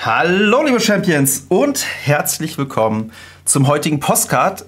Hallo liebe Champions und herzlich willkommen zum heutigen Podcast.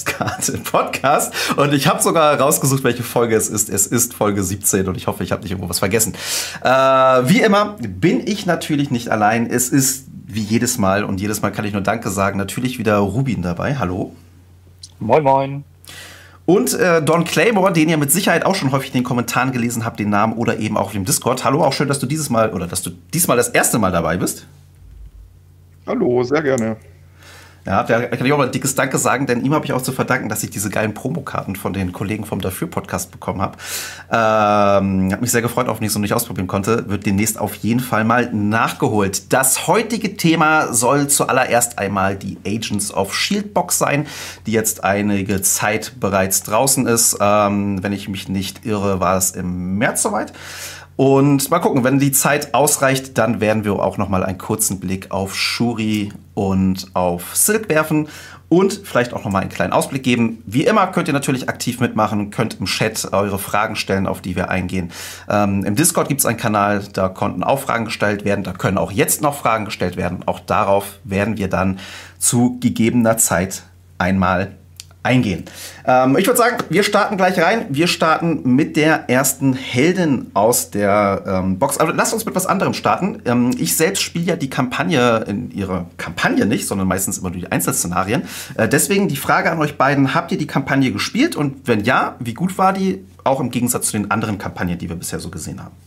Und ich habe sogar rausgesucht, welche Folge es ist. Es ist Folge 17 und ich hoffe, ich habe nicht irgendwo was vergessen. Wie immer bin ich natürlich nicht allein. Es ist wie jedes Mal und jedes Mal kann ich nur Danke sagen. Natürlich wieder Rubin dabei. Hallo. Moin moin. Und Don Claymore, den ihr mit Sicherheit auch schon häufig in den Kommentaren gelesen habt, den Namen oder eben auch im Discord. Hallo, auch schön, dass du diesmal das erste Mal dabei bist. Hallo, sehr gerne. Ja, da kann ich auch mal ein dickes Danke sagen, denn ihm habe ich auch zu verdanken, dass ich diese geilen Promokarten von den Kollegen vom Dafür-Podcast bekommen habe. Hat mich sehr gefreut, auch wenn ich es noch nicht ausprobieren konnte. Wird demnächst auf jeden Fall mal nachgeholt. Das heutige Thema soll zuallererst einmal die Agents of S.H.I.E.L.D. Box sein, die jetzt einige Zeit bereits draußen ist. Wenn ich mich nicht irre, war es im März soweit. Und mal gucken, wenn die Zeit ausreicht, dann werden wir auch noch mal einen kurzen Blick auf Shuri und auf Silk werfen und vielleicht auch noch mal einen kleinen Ausblick geben. Wie immer könnt ihr natürlich aktiv mitmachen, könnt im Chat eure Fragen stellen, auf die wir eingehen. Im Discord gibt es einen Kanal, da konnten auch Fragen gestellt werden, da können auch jetzt noch Fragen gestellt werden. Auch darauf werden wir dann zu gegebener Zeit einmal eingehen. Ich würde sagen, wir starten gleich rein. Wir starten mit der ersten Heldin aus der Box. Aber lasst uns mit was anderem starten. Ich selbst spiele ja die Kampagne in ihrer Kampagne nicht, sondern meistens immer nur die Einzelszenarien. Deswegen die Frage an euch beiden, habt ihr die Kampagne gespielt? Und wenn ja, wie gut war die? Auch im Gegensatz zu den anderen Kampagnen, die wir bisher so gesehen haben.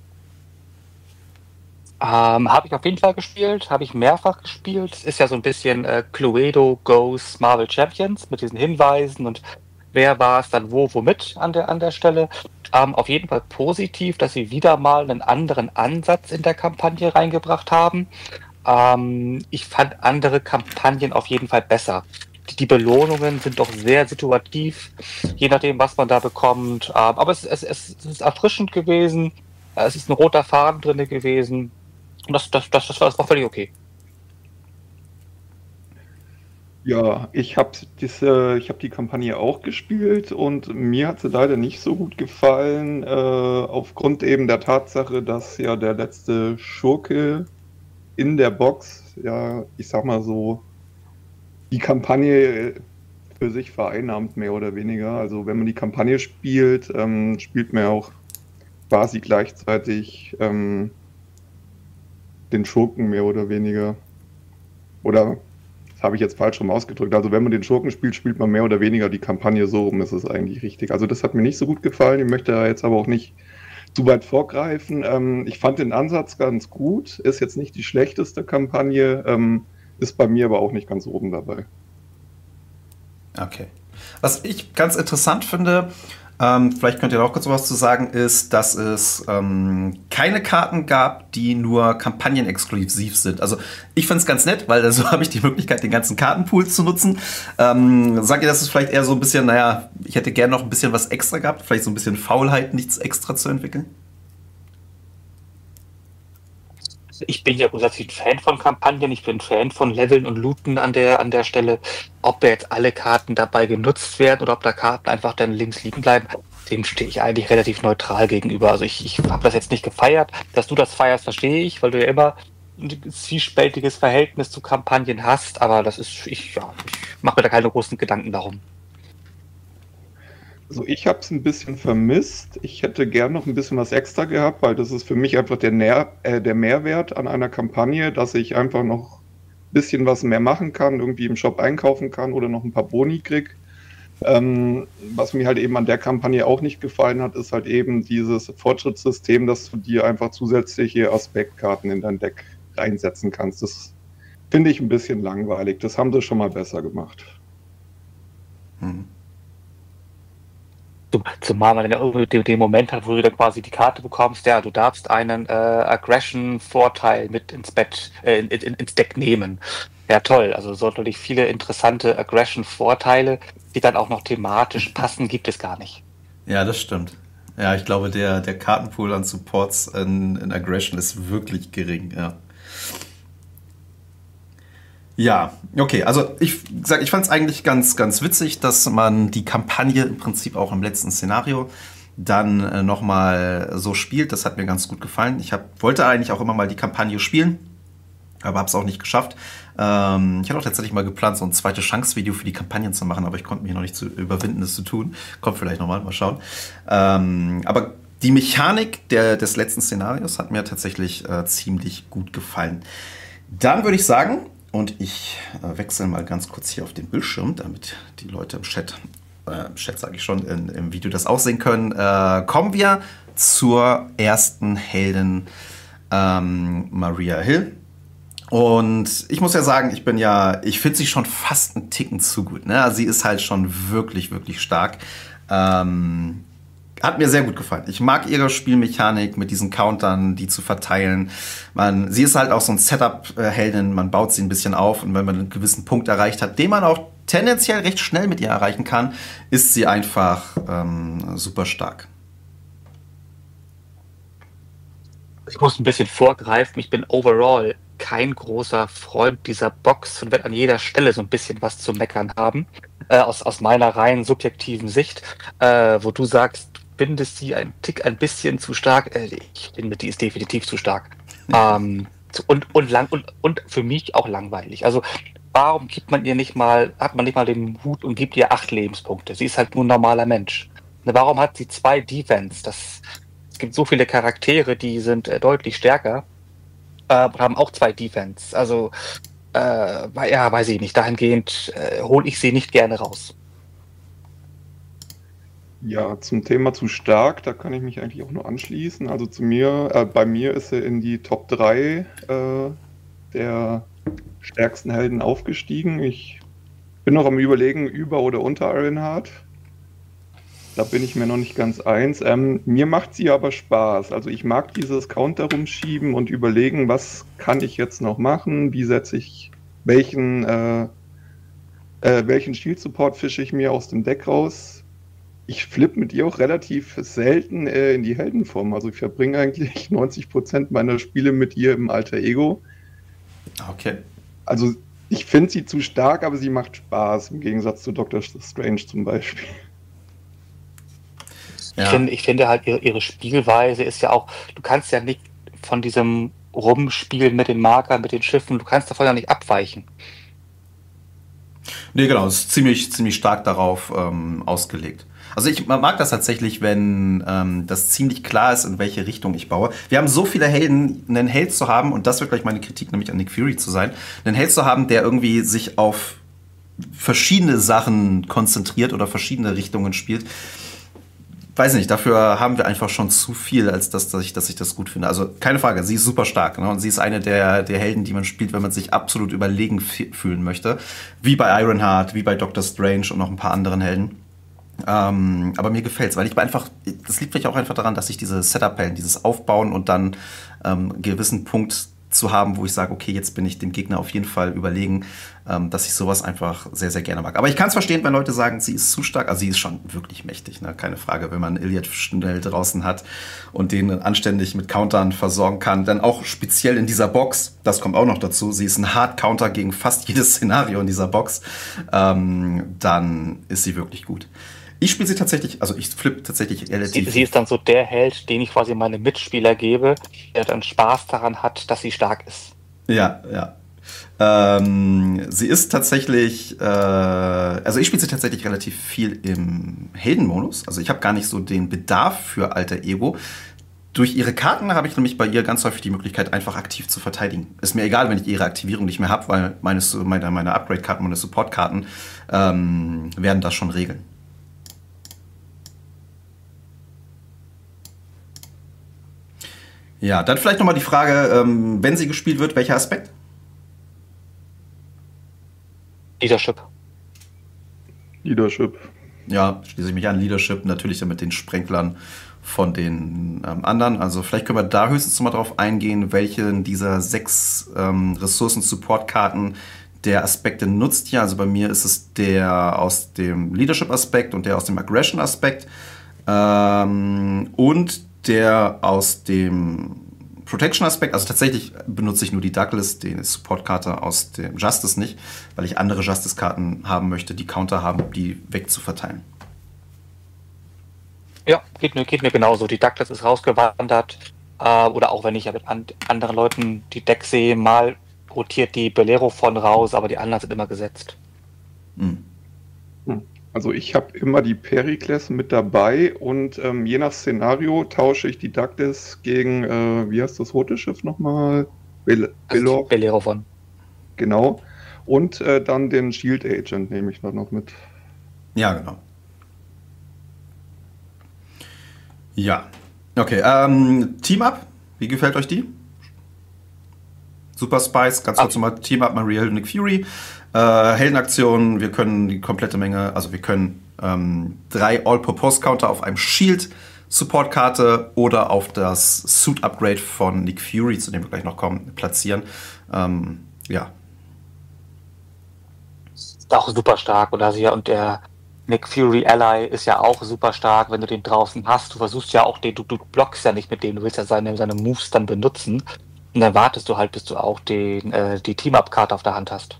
Habe ich auf jeden Fall gespielt, habe ich mehrfach gespielt. Es ist ja so ein bisschen Cluedo Goes Marvel Champions mit diesen Hinweisen und wer war es dann womit an der Stelle. Auf jeden Fall positiv, dass sie wieder mal einen anderen Ansatz in der Kampagne reingebracht haben. Ich fand andere Kampagnen auf jeden Fall besser. Die Belohnungen sind doch sehr situativ, je nachdem, was man da bekommt. Aber es ist erfrischend gewesen. Es ist ein roter Faden drin gewesen. Und das war völlig okay. Ja, ich habe die Kampagne auch gespielt und mir hat sie leider nicht so gut gefallen, aufgrund eben der Tatsache, dass ja der letzte Schurke in der Box, ja, ich sag mal so, die Kampagne für sich vereinnahmt, mehr oder weniger. Also wenn man die Kampagne spielt, spielt man auch quasi gleichzeitig den Schurken mehr oder weniger. Oder, das habe ich jetzt falsch rum ausgedrückt. Also wenn man den Schurken spielt, spielt man mehr oder weniger die Kampagne, so rum ist es eigentlich richtig. Also das hat mir nicht so gut gefallen. Ich möchte da jetzt aber auch nicht zu weit vorgreifen. Ich fand den Ansatz ganz gut. Ist jetzt nicht die schlechteste Kampagne. Ist bei mir aber auch nicht ganz oben dabei. Okay. Was ich ganz interessant finde, vielleicht könnt ihr da auch kurz was zu sagen, ist, dass es keine Karten gab, die nur kampagnenexklusiv sind. Also ich finde es ganz nett, weil so habe ich die Möglichkeit, den ganzen Kartenpool zu nutzen. Sagt ihr, dass es vielleicht eher so ein bisschen, ich hätte gerne noch ein bisschen was extra gehabt, vielleicht so ein bisschen Faulheit, nichts extra zu entwickeln? Ich bin ja grundsätzlich ein Fan von Kampagnen, ich bin Fan von Leveln und Looten an der Stelle. Ob da jetzt alle Karten dabei genutzt werden oder ob da Karten einfach dann links liegen bleiben, dem stehe ich eigentlich relativ neutral gegenüber. Also ich habe das jetzt nicht gefeiert. Dass du das feierst, verstehe ich, weil du ja immer ein zwiespältiges Verhältnis zu Kampagnen hast, aber ich mache mir da keine großen Gedanken darum. Also ich habe es ein bisschen vermisst. Ich hätte gern noch ein bisschen was extra gehabt, weil das ist für mich einfach der Mehrwert an einer Kampagne, dass ich einfach noch ein bisschen was mehr machen kann, irgendwie im Shop einkaufen kann oder noch ein paar Boni krieg. Was mir halt eben an der Kampagne auch nicht gefallen hat, ist halt eben dieses Fortschrittssystem, dass du dir einfach zusätzliche Aspektkarten in dein Deck reinsetzen kannst. Das finde ich ein bisschen langweilig. Das haben sie schon mal besser gemacht. Zumal man dann irgendwie den Moment hat, wo du dann quasi die Karte bekommst, ja, du darfst einen Aggression-Vorteil mit ins Deck nehmen. Ja, toll. Also so natürlich viele interessante Aggression-Vorteile, die dann auch noch thematisch passen, gibt es gar nicht. Ja, das stimmt. Ja, ich glaube, der Kartenpool an Supports in Aggression ist wirklich gering, ja. Ja, okay, also ich fand es eigentlich ganz, ganz witzig, dass man die Kampagne im Prinzip auch im letzten Szenario dann nochmal so spielt. Das hat mir ganz gut gefallen. Ich wollte eigentlich auch immer mal die Kampagne spielen. aber habe es auch nicht geschafft. Ich hatte auch tatsächlich mal geplant, so ein zweite Chance-Video für die Kampagnen zu machen, aber ich konnte mich noch nicht überwinden, das zu tun. Kommt vielleicht nochmal, mal schauen. Aber die Mechanik des letzten Szenarios hat mir tatsächlich ziemlich gut gefallen. Dann würde ich sagen, und ich wechsle mal ganz kurz hier auf den Bildschirm, damit die Leute im Chat sage ich schon, im Video das auch sehen können, kommen wir zur ersten Heldin, Maria Hill. Und ich muss ja sagen, ich finde sie schon fast einen Ticken zu gut. Ne? Also sie ist halt schon wirklich, wirklich stark. Hat mir sehr gut gefallen. Ich mag ihre Spielmechanik mit diesen Countern, die zu verteilen. Sie ist halt auch so ein Setup-Heldin, man baut sie ein bisschen auf und wenn man einen gewissen Punkt erreicht hat, den man auch tendenziell recht schnell mit ihr erreichen kann, ist sie einfach super stark. Ich muss ein bisschen vorgreifen. Ich bin overall kein großer Freund dieser Box und werde an jeder Stelle so ein bisschen was zu meckern haben. Aus meiner rein subjektiven Sicht, wo du sagst, findest sie ein bisschen zu stark. Ich finde, die ist definitiv zu stark. Und für mich auch langweilig. Also warum hat man nicht mal den Mut und gibt ihr 8 Lebenspunkte? Sie ist halt nur ein normaler Mensch. Warum hat sie 2 Defense? Es gibt so viele Charaktere, die sind deutlich stärker und haben auch 2 Defense. Also, weiß ich nicht. Dahingehend hole ich sie nicht gerne raus. Ja, zum Thema zu stark, da kann ich mich eigentlich auch nur anschließen. Also bei mir ist er in die Top 3 der stärksten Helden aufgestiegen. Ich bin noch am Überlegen, über oder unter Ironheart. Da bin ich mir noch nicht ganz eins. Mir macht sie aber Spaß. Also ich mag dieses Counter rumschieben und überlegen, was kann ich jetzt noch machen, wie setze ich welchen Shield-Support fische ich mir aus dem Deck raus. Ich flippe mit ihr auch relativ selten in die Heldenform. Also ich verbringe eigentlich 90% meiner Spiele mit ihr im Alter Ego. Okay. Also ich finde sie zu stark, aber sie macht Spaß, im Gegensatz zu Doctor Strange zum Beispiel. Ja. Ich finde halt, ihre Spielweise ist ja auch, du kannst ja nicht von diesem Rumspielen mit den Markern, mit den Schiffen, du kannst davon ja nicht abweichen. Nee, genau, es ist ziemlich stark darauf ausgelegt. Also ich mag das tatsächlich, wenn das ziemlich klar ist, in welche Richtung ich baue. Wir haben so viele Helden, einen Held zu haben, und das wird gleich meine Kritik, nämlich an Nick Fury zu sein, einen Held zu haben, der irgendwie sich auf verschiedene Sachen konzentriert oder verschiedene Richtungen spielt. Weiß nicht, dafür haben wir einfach schon zu viel, als dass ich das gut finde. Also keine Frage, sie ist super stark, ne? Und sie ist eine der Helden, die man spielt, wenn man sich absolut überlegen fühlen möchte. Wie bei Ironheart, wie bei Doctor Strange und noch ein paar anderen Helden. Aber mir gefällt's, weil das liegt vielleicht auch einfach daran, dass ich diese Setup-Helden, dieses Aufbauen und dann einen gewissen Punkt zu haben, wo ich sage, okay, jetzt bin ich dem Gegner auf jeden Fall überlegen, dass ich sowas einfach sehr, sehr gerne mag. Aber ich kann es verstehen, wenn Leute sagen, sie ist zu stark. Also sie ist schon wirklich mächtig, ne? Keine Frage, wenn man Iliad schnell draußen hat und den anständig mit Countern versorgen kann. Dann auch speziell in dieser Box, das kommt auch noch dazu, sie ist ein Hard-Counter gegen fast jedes Szenario in dieser Box. Dann ist sie wirklich gut. Ich spiele sie tatsächlich, also ich flippe tatsächlich relativ. Sie ist dann so der Held, den ich quasi meine Mitspieler gebe, der dann Spaß daran hat, dass sie stark ist. Ja. Sie ist tatsächlich, also ich spiele sie tatsächlich relativ viel im Heldenmodus. Also ich habe gar nicht so den Bedarf für Alter Ego. Durch ihre Karten habe ich nämlich bei ihr ganz häufig die Möglichkeit, einfach aktiv zu verteidigen. Ist mir egal, wenn ich ihre Aktivierung nicht mehr habe, weil meine Upgrade-Karten, meine Support-Karten werden das schon regeln. Ja, dann vielleicht nochmal die Frage, wenn sie gespielt wird, welcher Aspekt? Leadership. Ja, schließe ich mich an. Leadership, natürlich mit den Sprenklern von den anderen. Also vielleicht können wir da höchstens mal drauf eingehen, welche dieser 6 Ressourcen-Support-Karten der Aspekte nutzt. Ja, also bei mir ist es der aus dem Leadership-Aspekt und der aus dem Aggression-Aspekt. Und der aus dem Protection-Aspekt, also tatsächlich benutze ich nur die Douglas, die Support-Karte aus dem Justice nicht, weil ich andere Justice-Karten haben möchte, die Counter haben, die wegzuverteilen. Ja, geht mir genauso. Die Douglas ist rausgewandert. Oder auch wenn ich ja mit anderen Leuten die Decks sehe, mal rotiert die Bolero von raus, aber die anderen sind immer gesetzt. Also ich habe immer die Perikles mit dabei und je nach Szenario tausche ich die Dactyls gegen, wie heißt das rote Schiff nochmal? Bolero von. Genau. Und dann den Shield Agent nehme ich dann noch mit. Ja, genau. Ja. Okay, Team-Up, wie gefällt euch die? Super Spice, ganz kurz nochmal, Team-Up, Maria Hill, Nick Fury. Heldenaktionen, wir können die komplette Menge, also wir können 3 All-Purpose-Counter auf einem Shield-Support-Karte oder auf das Suit-Upgrade von Nick Fury, zu dem wir gleich noch kommen, platzieren. Ja. Ist auch super stark. Und der Nick Fury Ally ist ja auch super stark, wenn du den draußen hast. Du versuchst ja auch du blockst ja nicht mit dem, du willst ja seine Moves dann benutzen. Und dann wartest du halt, bis du auch die Team-Up-Karte auf der Hand hast.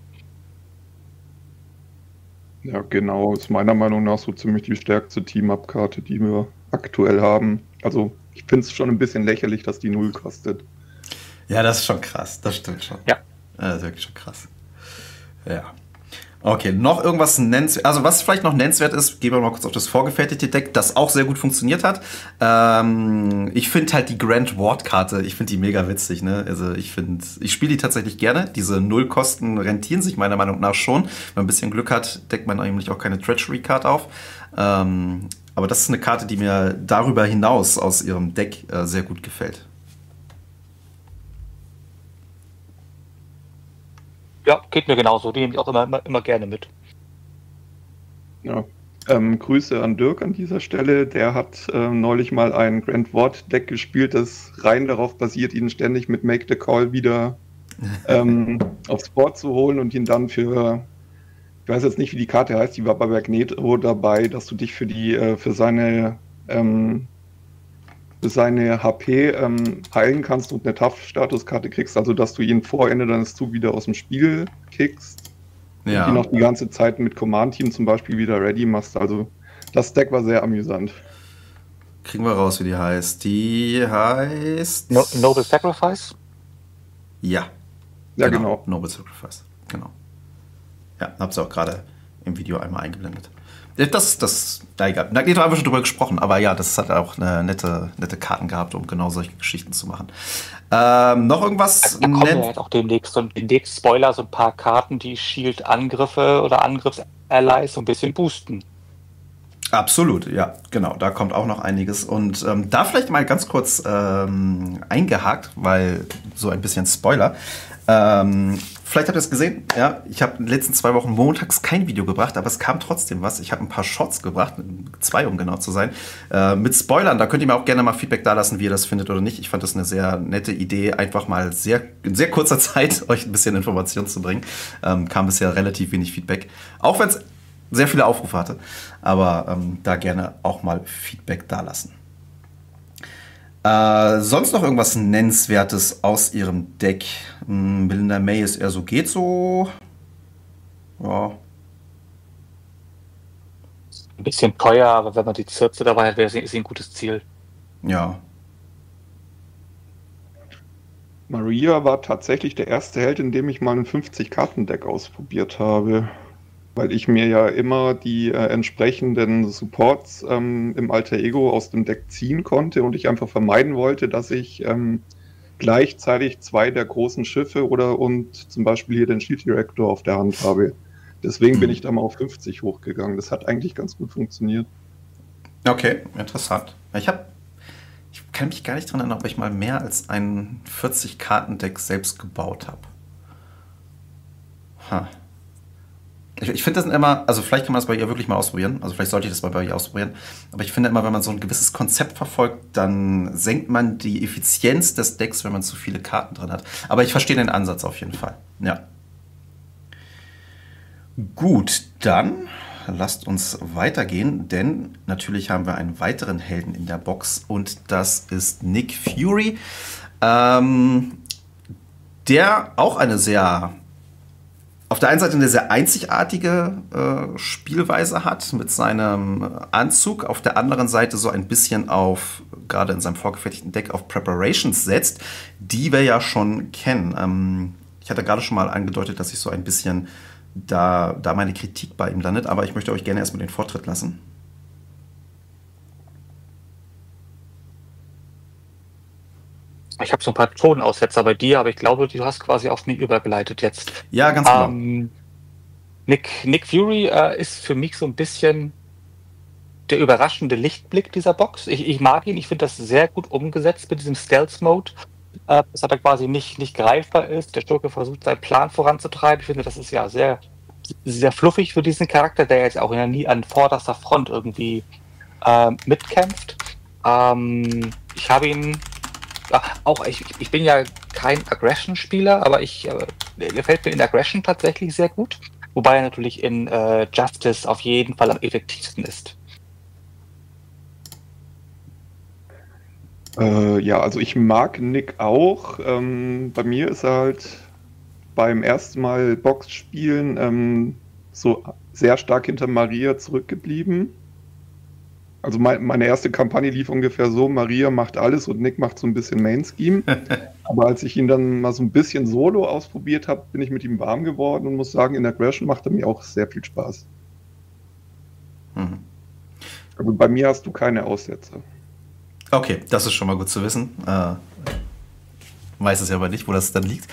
Ja, genau. Ist meiner Meinung nach so ziemlich die stärkste Team-Up-Karte, die wir aktuell haben. Also ich finde es schon ein bisschen lächerlich, dass die 0 kostet. Ja, das ist schon krass. Das stimmt schon. Ja. Das ist wirklich schon krass. Ja. Okay, noch irgendwas nennenswert. Also was vielleicht noch nennenswert ist, gehen wir mal kurz auf das vorgefertigte Deck, das auch sehr gut funktioniert hat. Ich finde halt die Grand Ward-Karte, ich finde die mega witzig. Ne? Also ich spiele die tatsächlich gerne. Diese Nullkosten rentieren sich meiner Meinung nach schon. Wenn man ein bisschen Glück hat, deckt man nämlich auch keine Treachery-Card auf. Aber das ist eine Karte, die mir darüber hinaus aus ihrem Deck sehr gut gefällt. Ja, geht mir genauso. Die nehme ich auch immer gerne mit. Ja. Grüße an Dirk an dieser Stelle. Der hat neulich mal ein Grand Ward Deck gespielt, das rein darauf basiert, ihn ständig mit Make the Call wieder aufs Board zu holen und ihn dann für, ich weiß jetzt nicht, wie die Karte heißt, die war bei Magneto dabei, dass du dich für seine HP heilen kannst und eine Tough-Statuskarte kriegst, also dass du ihn vor Ende deines Zugs wieder aus dem Spiel kickst. Ja. Und die noch die ganze Zeit mit Command-Team zum Beispiel wieder ready machst. Also das Deck war sehr amüsant. Kriegen wir raus, wie die heißt. Die heißt... Noble Sacrifice? Ja. Ja, genau. Noble Sacrifice, genau. Ja, hab's auch gerade im Video einmal eingeblendet. Egal. Da haben wir schon drüber gesprochen, aber ja, das hat auch eine nette Karten gehabt, um genau solche Geschichten zu machen. Noch irgendwas? Also, da kommen ja halt auch demnächst Spoiler, so ein paar Karten, die Shield-Angriffe oder Angriffs-Allies so ein bisschen boosten. Absolut, ja, genau. Da kommt auch noch einiges. Und da vielleicht mal ganz kurz eingehakt, weil so ein bisschen Spoiler. Vielleicht habt ihr es gesehen, ja, ich habe in den letzten 2 Wochen montags kein Video gebracht, aber es kam trotzdem was. Ich habe ein paar Shorts gebracht, 2 um genau zu sein, mit Spoilern. Da könnt ihr mir auch gerne mal Feedback dalassen, wie ihr das findet oder nicht. Ich fand das eine sehr nette Idee, einfach mal in sehr kurzer Zeit euch ein bisschen Informationen zu bringen. Kam bisher relativ wenig Feedback, auch wenn es sehr viele Aufrufe hatte. Aber da gerne auch mal Feedback dalassen. Sonst noch irgendwas Nennenswertes aus ihrem Deck? Belinda May ist eher so, geht so. Ja. Ein bisschen teuer, aber wenn man die Zirze dabei hat, ist sie ein gutes Ziel. Ja. Maria war tatsächlich der erste Held, in dem ich mal ein 50-Karten-Deck ausprobiert habe. Weil ich mir ja immer die entsprechenden Supports im Alter Ego aus dem Deck ziehen konnte und ich einfach vermeiden wollte, dass ich gleichzeitig 2 der großen Schiffe und zum Beispiel hier den Shield Director auf der Hand habe. Deswegen bin ich da mal auf 50 hochgegangen. Das hat eigentlich ganz gut funktioniert. Okay, interessant. Ich kann mich gar nicht daran erinnern, ob ich mal mehr als ein 40-Karten-Deck selbst gebaut habe. Ich finde das immer, also vielleicht kann man das bei ihr wirklich mal ausprobieren, also vielleicht sollte ich das mal bei ihr ausprobieren, aber ich finde immer, wenn man so ein gewisses Konzept verfolgt, dann senkt man die Effizienz des Decks, wenn man zu viele Karten drin hat. Aber ich verstehe den Ansatz auf jeden Fall, ja. Gut, dann lasst uns weitergehen, denn natürlich haben wir einen weiteren Helden in der Box und das ist Nick Fury, der auch auf der einen Seite eine sehr einzigartige Spielweise hat mit seinem Anzug, auf der anderen Seite so ein bisschen gerade in seinem vorgefertigten Deck auf Preparations setzt, die wir ja schon kennen. Ich hatte gerade schon mal angedeutet, dass ich so ein bisschen da meine Kritik bei ihm landet, aber ich möchte euch gerne erstmal den Vortritt lassen. Ich habe so ein paar Tonaussetzer bei dir, aber ich glaube, du hast quasi auf mich übergeleitet jetzt. Ja, ganz genau. Nick Fury ist für mich so ein bisschen der überraschende Lichtblick dieser Box. Ich mag ihn, ich finde das sehr gut umgesetzt mit diesem Stealth-Mode, dass er quasi nicht greifbar ist. Der Schurke versucht, seinen Plan voranzutreiben. Ich finde, das ist ja sehr, sehr fluffig für diesen Charakter, der jetzt auch ja nie an vorderster Front irgendwie mitkämpft. Ich habe ihn ich bin ja kein Aggression-Spieler, aber mir gefällt mir in Aggression tatsächlich sehr gut. Wobei er natürlich in Justice auf jeden Fall am effektivsten ist. Ja, also ich mag Nick auch. Bei mir ist er halt beim ersten Mal Box spielen so sehr stark hinter Maria zurückgeblieben. Also meine erste Kampagne lief ungefähr so, Maria macht alles und Nick macht so ein bisschen Main-Scheme. Aber als ich ihn dann mal so ein bisschen solo ausprobiert habe, bin ich mit ihm warm geworden und muss sagen, in Aggression macht er mir auch sehr viel Spaß. Mhm. Also bei mir hast du keine Aussätze. Okay, das ist schon mal gut zu wissen. Weiß es ja aber nicht, wo das dann liegt.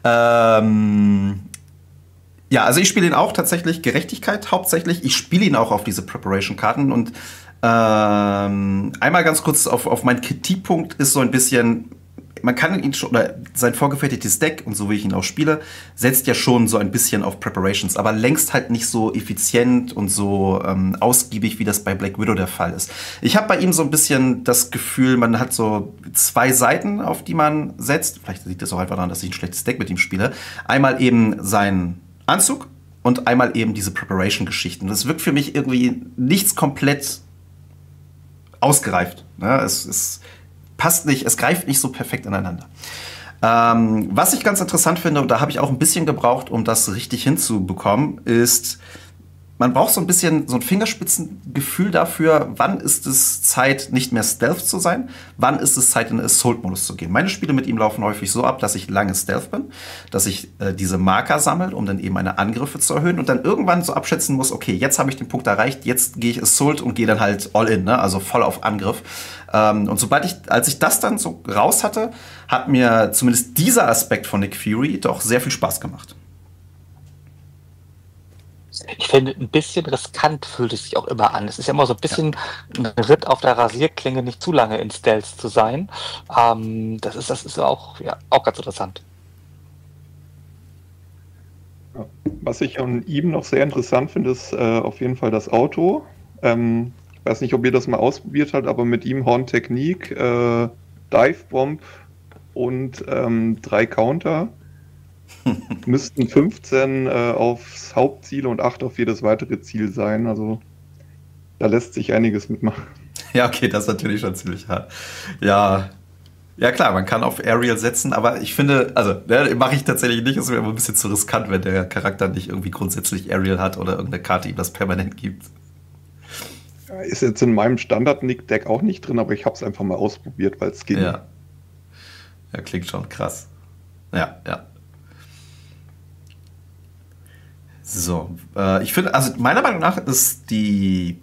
Ja, also ich spiele ihn auch tatsächlich Gerechtigkeit hauptsächlich. Ich spiele ihn auch auf diese Preparation-Karten und einmal ganz kurz auf meinen Kritikpunkt ist so ein bisschen, man kann ihn schon, oder sein vorgefertigtes Deck, und so wie ich ihn auch spiele, setzt ja schon so ein bisschen auf Preparations, aber längst halt nicht so effizient und so ausgiebig, wie das bei Black Widow der Fall ist. Ich habe bei ihm so ein bisschen das Gefühl, man hat so 2 Seiten, auf die man setzt. Vielleicht liegt das auch einfach daran, dass ich ein schlechtes Deck mit ihm spiele. Einmal eben sein Anzug und einmal eben diese Preparation-Geschichten. Das wirkt für mich irgendwie nichts komplett ausgereift. Ne? Es passt nicht, es greift nicht so perfekt ineinander. Was ich ganz interessant finde, und da habe ich auch ein bisschen gebraucht, um das richtig hinzubekommen, ist, man braucht so ein bisschen so ein Fingerspitzengefühl dafür, wann ist es Zeit, nicht mehr Stealth zu sein, wann ist es Zeit, in den Assault-Modus zu gehen. Meine Spiele mit ihm laufen häufig so ab, dass ich lange Stealth bin, dass ich diese Marker sammle, um dann eben meine Angriffe zu erhöhen und dann irgendwann so abschätzen muss, okay, jetzt habe ich den Punkt erreicht, jetzt gehe ich Assault und gehe dann halt all in, ne? Also voll auf Angriff. Und als ich das dann so raus hatte, hat mir zumindest dieser Aspekt von Nick Fury doch sehr viel Spaß gemacht. Ich finde, ein bisschen riskant fühlt es sich auch immer an. Es ist ja immer so ein bisschen ein Ritt auf der Rasierklinge, nicht zu lange in Stealth zu sein. Das ist auch ganz interessant. Was ich an ihm noch sehr interessant finde, ist auf jeden Fall das Auto. Ich weiß nicht, ob ihr das mal ausprobiert habt, aber mit ihm Horn-Technik, Dive-Bomb und 3 Counter. Müssten 15 aufs Hauptziel und 8 auf jedes weitere Ziel sein. Also da lässt sich einiges mitmachen. Ja, okay, das ist natürlich schon ziemlich hart. Ja, klar, man kann auf Ariel setzen, aber ich finde, also mache ich tatsächlich nicht. Es wäre immer ein bisschen zu riskant, wenn der Charakter nicht irgendwie grundsätzlich Ariel hat oder irgendeine Karte ihm das permanent gibt. Ist jetzt in meinem Standard-Nick-Deck auch nicht drin, aber ich habe es einfach mal ausprobiert, weil es ging. Ja, klingt schon krass. Ja. So, ich finde, also meiner Meinung nach ist die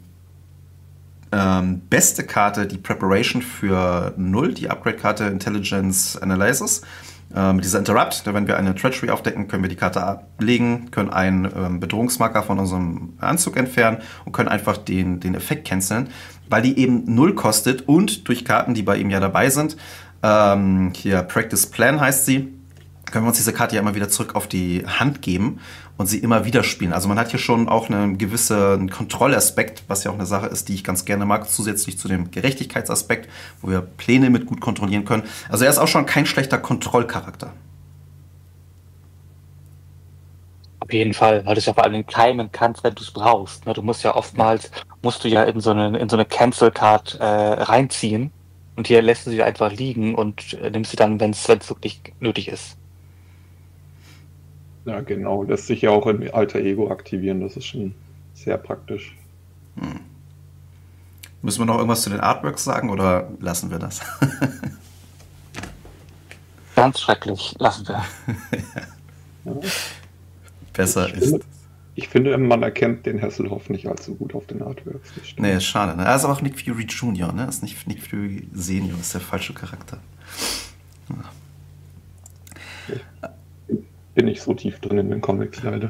beste Karte die Preparation für 0, die Upgrade-Karte Intelligence Analysis. Mit dieser Interrupt, wenn wir eine Treachery aufdecken, können wir die Karte ablegen, können einen Bedrohungsmarker von unserem Anzug entfernen und können einfach den Effekt canceln, weil die eben 0 kostet und durch Karten, die bei ihm ja dabei sind, hier Practice Plan heißt sie, können wir uns diese Karte ja immer wieder zurück auf die Hand geben und sie immer wieder spielen. Also man hat hier schon auch einen gewissen Kontrollaspekt, was ja auch eine Sache ist, die ich ganz gerne mag, zusätzlich zu dem Gerechtigkeitsaspekt, wo wir Pläne mit gut kontrollieren können. Also er ist auch schon kein schlechter Kontrollcharakter. Auf jeden Fall, weil du es ja vor allem timen kannst, wenn du es brauchst. Du musst ja oftmals, in so eine Cancel-Card reinziehen und hier lässt du sie einfach liegen und nimmst sie dann, wenn es wirklich nötig ist. Ja, genau. Lässt sich ja auch im Alter Ego aktivieren. Das ist schon sehr praktisch. Müssen wir noch irgendwas zu den Artworks sagen oder lassen wir das? Ganz schrecklich. Lassen wir. Ja. Besser Ich ist. finde, ich finde, man erkennt den Hasselhoff nicht allzu gut auf den Artworks. Das stimmt. Nee, ist schade. Ne? Er ist aber auch Nick Fury Jr., ne? Das ist nicht Nick Fury Senior, das ist der falsche Charakter. Bin nicht so tief drin in den Comics leider.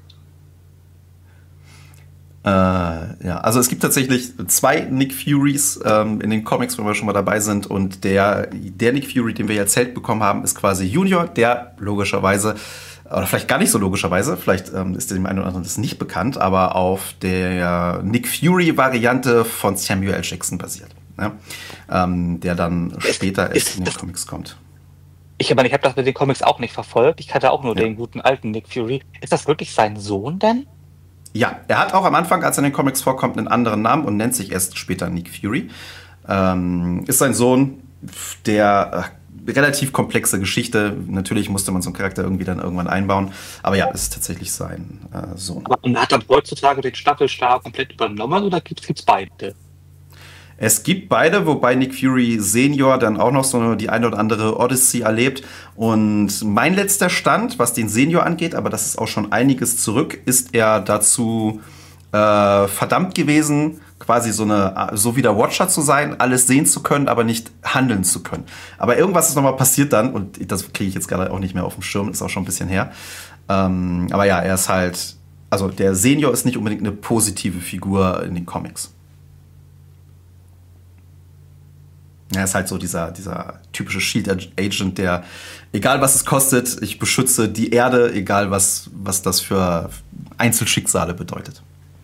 Ja, also es gibt tatsächlich 2 Nick Furies in den Comics, wenn wir schon mal dabei sind. Und der Nick Fury, den wir jetzt Held bekommen haben, ist quasi Junior, der logischerweise, oder vielleicht gar nicht so logischerweise, vielleicht ist dem einen oder anderen das nicht bekannt, aber auf der Nick Fury-Variante von Samuel L. Jackson basiert. Ne? Der dann später erst in den Comics kommt. Ich habe das mit den Comics auch nicht verfolgt. Ich kannte auch nur Ja. den guten alten Nick Fury. Ist das wirklich sein Sohn denn? Ja, er hat auch am Anfang, als er in den Comics vorkommt, einen anderen Namen und nennt sich erst später Nick Fury. Ist sein Sohn, der relativ komplexe Geschichte. Natürlich musste man so einen Charakter irgendwie dann irgendwann einbauen. Aber ja, es ist tatsächlich sein Sohn. Und hat dann heutzutage den Staffelstab komplett übernommen oder gibt's beide? Es gibt beide, wobei Nick Fury Senior dann auch noch so die eine oder andere Odyssey erlebt. Und mein letzter Stand, was den Senior angeht, aber das ist auch schon einiges zurück, ist er dazu verdammt gewesen, quasi so wie der Watcher zu sein, alles sehen zu können, aber nicht handeln zu können. Aber irgendwas ist nochmal passiert dann, und das kriege ich jetzt gerade auch nicht mehr auf dem Schirm, ist auch schon ein bisschen her. Aber ja, er ist halt, also der Senior ist nicht unbedingt eine positive Figur in den Comics. Er ist halt so dieser typische Shield-Agent, der, egal was es kostet, ich beschütze die Erde, egal was das für Einzelschicksale bedeutet.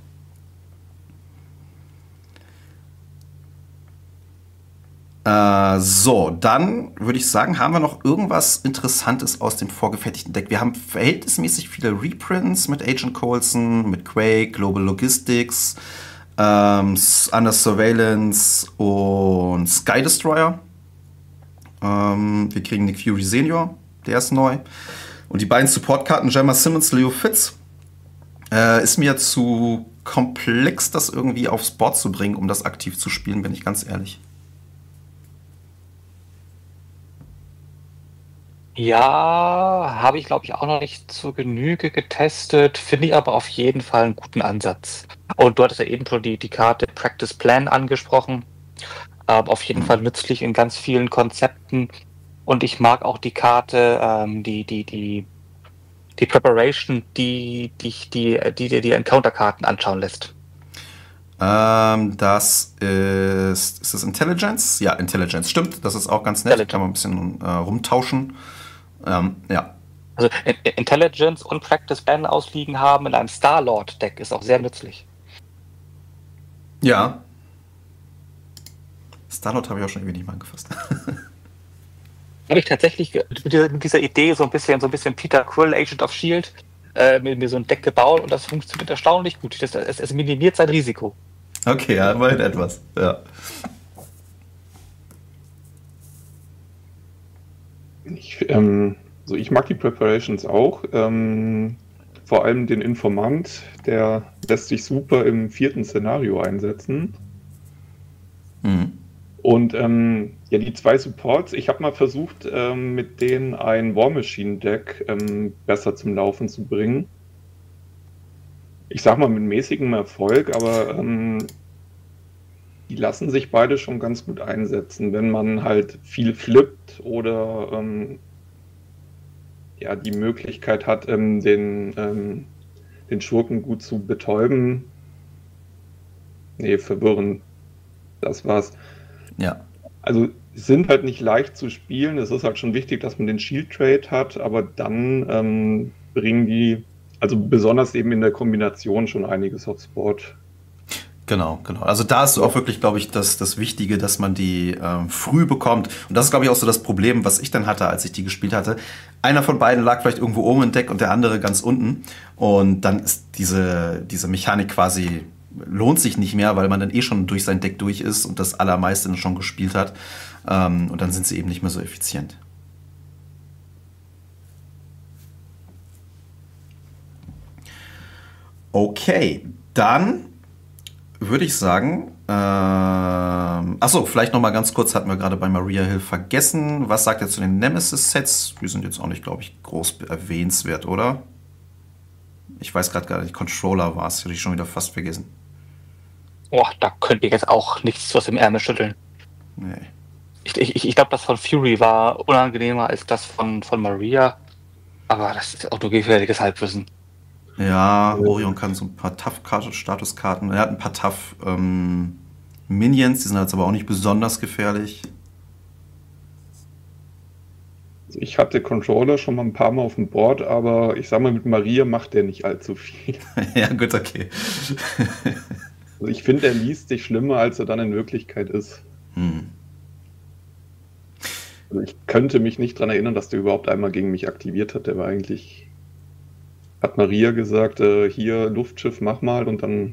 So, dann würde ich sagen, haben wir noch irgendwas Interessantes aus dem vorgefertigten Deck. Wir haben verhältnismäßig viele Reprints mit Agent Coulson, mit Quake, Global Logistics, Under Surveillance und Sky Destroyer. Wir kriegen Nick Fury Senior, der ist neu. Und die beiden Supportkarten, Gemma Simmons, Leo Fitz, ist mir zu komplex, das irgendwie aufs Board zu bringen, um das aktiv zu spielen, bin ich ganz ehrlich. Ja, habe ich glaube ich auch noch nicht zur Genüge getestet, finde ich aber auf jeden Fall einen guten Ansatz. Und du hattest ja eben schon die Karte Practice Plan angesprochen. Auf jeden Fall nützlich in ganz vielen Konzepten. Und ich mag auch die Karte, die Preparation, die Encounter-Karten anschauen lässt. Das ist das Intelligence? Ja, Intelligence, stimmt. Das ist auch ganz nett. Kann man ein bisschen rumtauschen. Ja. Also Intelligence und Practice Plan ausliegen haben in einem Star-Lord-Deck ist auch sehr nützlich. Ja. Star-Lord habe ich auch schon irgendwie nicht mal angefasst. Habe ich tatsächlich mit dieser Idee so ein bisschen Peter Quill, Agent of S.H.I.E.L.D., mir so ein Deck gebaut und das funktioniert erstaunlich gut. Es minimiert sein Risiko. Okay, ja, immerhin etwas. Ja. Ich mag die Preparations auch. Vor allem den Informant, der lässt sich super im 4. Szenario einsetzen. Mhm. Und die 2 Supports, ich habe mal versucht, mit denen ein War Machine Deck besser zum Laufen zu bringen. Ich sag mal mit mäßigem Erfolg, aber die lassen sich beide schon ganz gut einsetzen, wenn man halt viel flippt oder die Möglichkeit hat, den Schurken gut zu betäuben. Nee, verwirren. Das war's. Ja. Also sind halt nicht leicht zu spielen. Es ist halt schon wichtig, dass man den Shield Trade hat, aber dann bringen die, also besonders eben in der Kombination, schon einiges aufs Board. Genau. Also da ist auch wirklich, glaube ich, das Wichtige, dass man die früh bekommt. Und das ist, glaube ich, auch so das Problem, was ich dann hatte, als ich die gespielt hatte. Einer von beiden lag vielleicht irgendwo oben im Deck und der andere ganz unten. Und dann ist diese Mechanik quasi, lohnt sich nicht mehr, weil man dann schon durch sein Deck durch ist und das allermeiste schon gespielt hat. Und dann sind sie eben nicht mehr so effizient. Okay, dann würde ich sagen, Achso, vielleicht noch mal ganz kurz, hatten wir gerade bei Maria Hill vergessen. Was sagt ihr zu den Nemesis-Sets? Die sind jetzt auch nicht, glaube ich, groß erwähnenswert, oder? Ich weiß gerade gar nicht. Controller war es, hätte ich schon wieder fast vergessen. Boah, da könnte ich jetzt auch nichts aus dem Ärmel schütteln. Nee. Ich glaube, das von Fury war unangenehmer als das von Maria. Aber das ist auch nur gefährliches Halbwissen. Ja, Orion kann so ein paar Tough-Statuskarten. Er hat ein paar Tough Minions, die sind jetzt aber auch nicht besonders gefährlich. Also ich hatte Controller schon mal ein paar Mal auf dem Board, aber ich sag mal, mit Maria macht der nicht allzu viel. Ja, gut, okay. Also ich finde, er liest sich schlimmer, als er dann in Wirklichkeit ist. Also ich könnte mich nicht daran erinnern, dass der überhaupt einmal gegen mich aktiviert hat. Der war eigentlich, hat Maria gesagt, hier Luftschiff, mach mal, und dann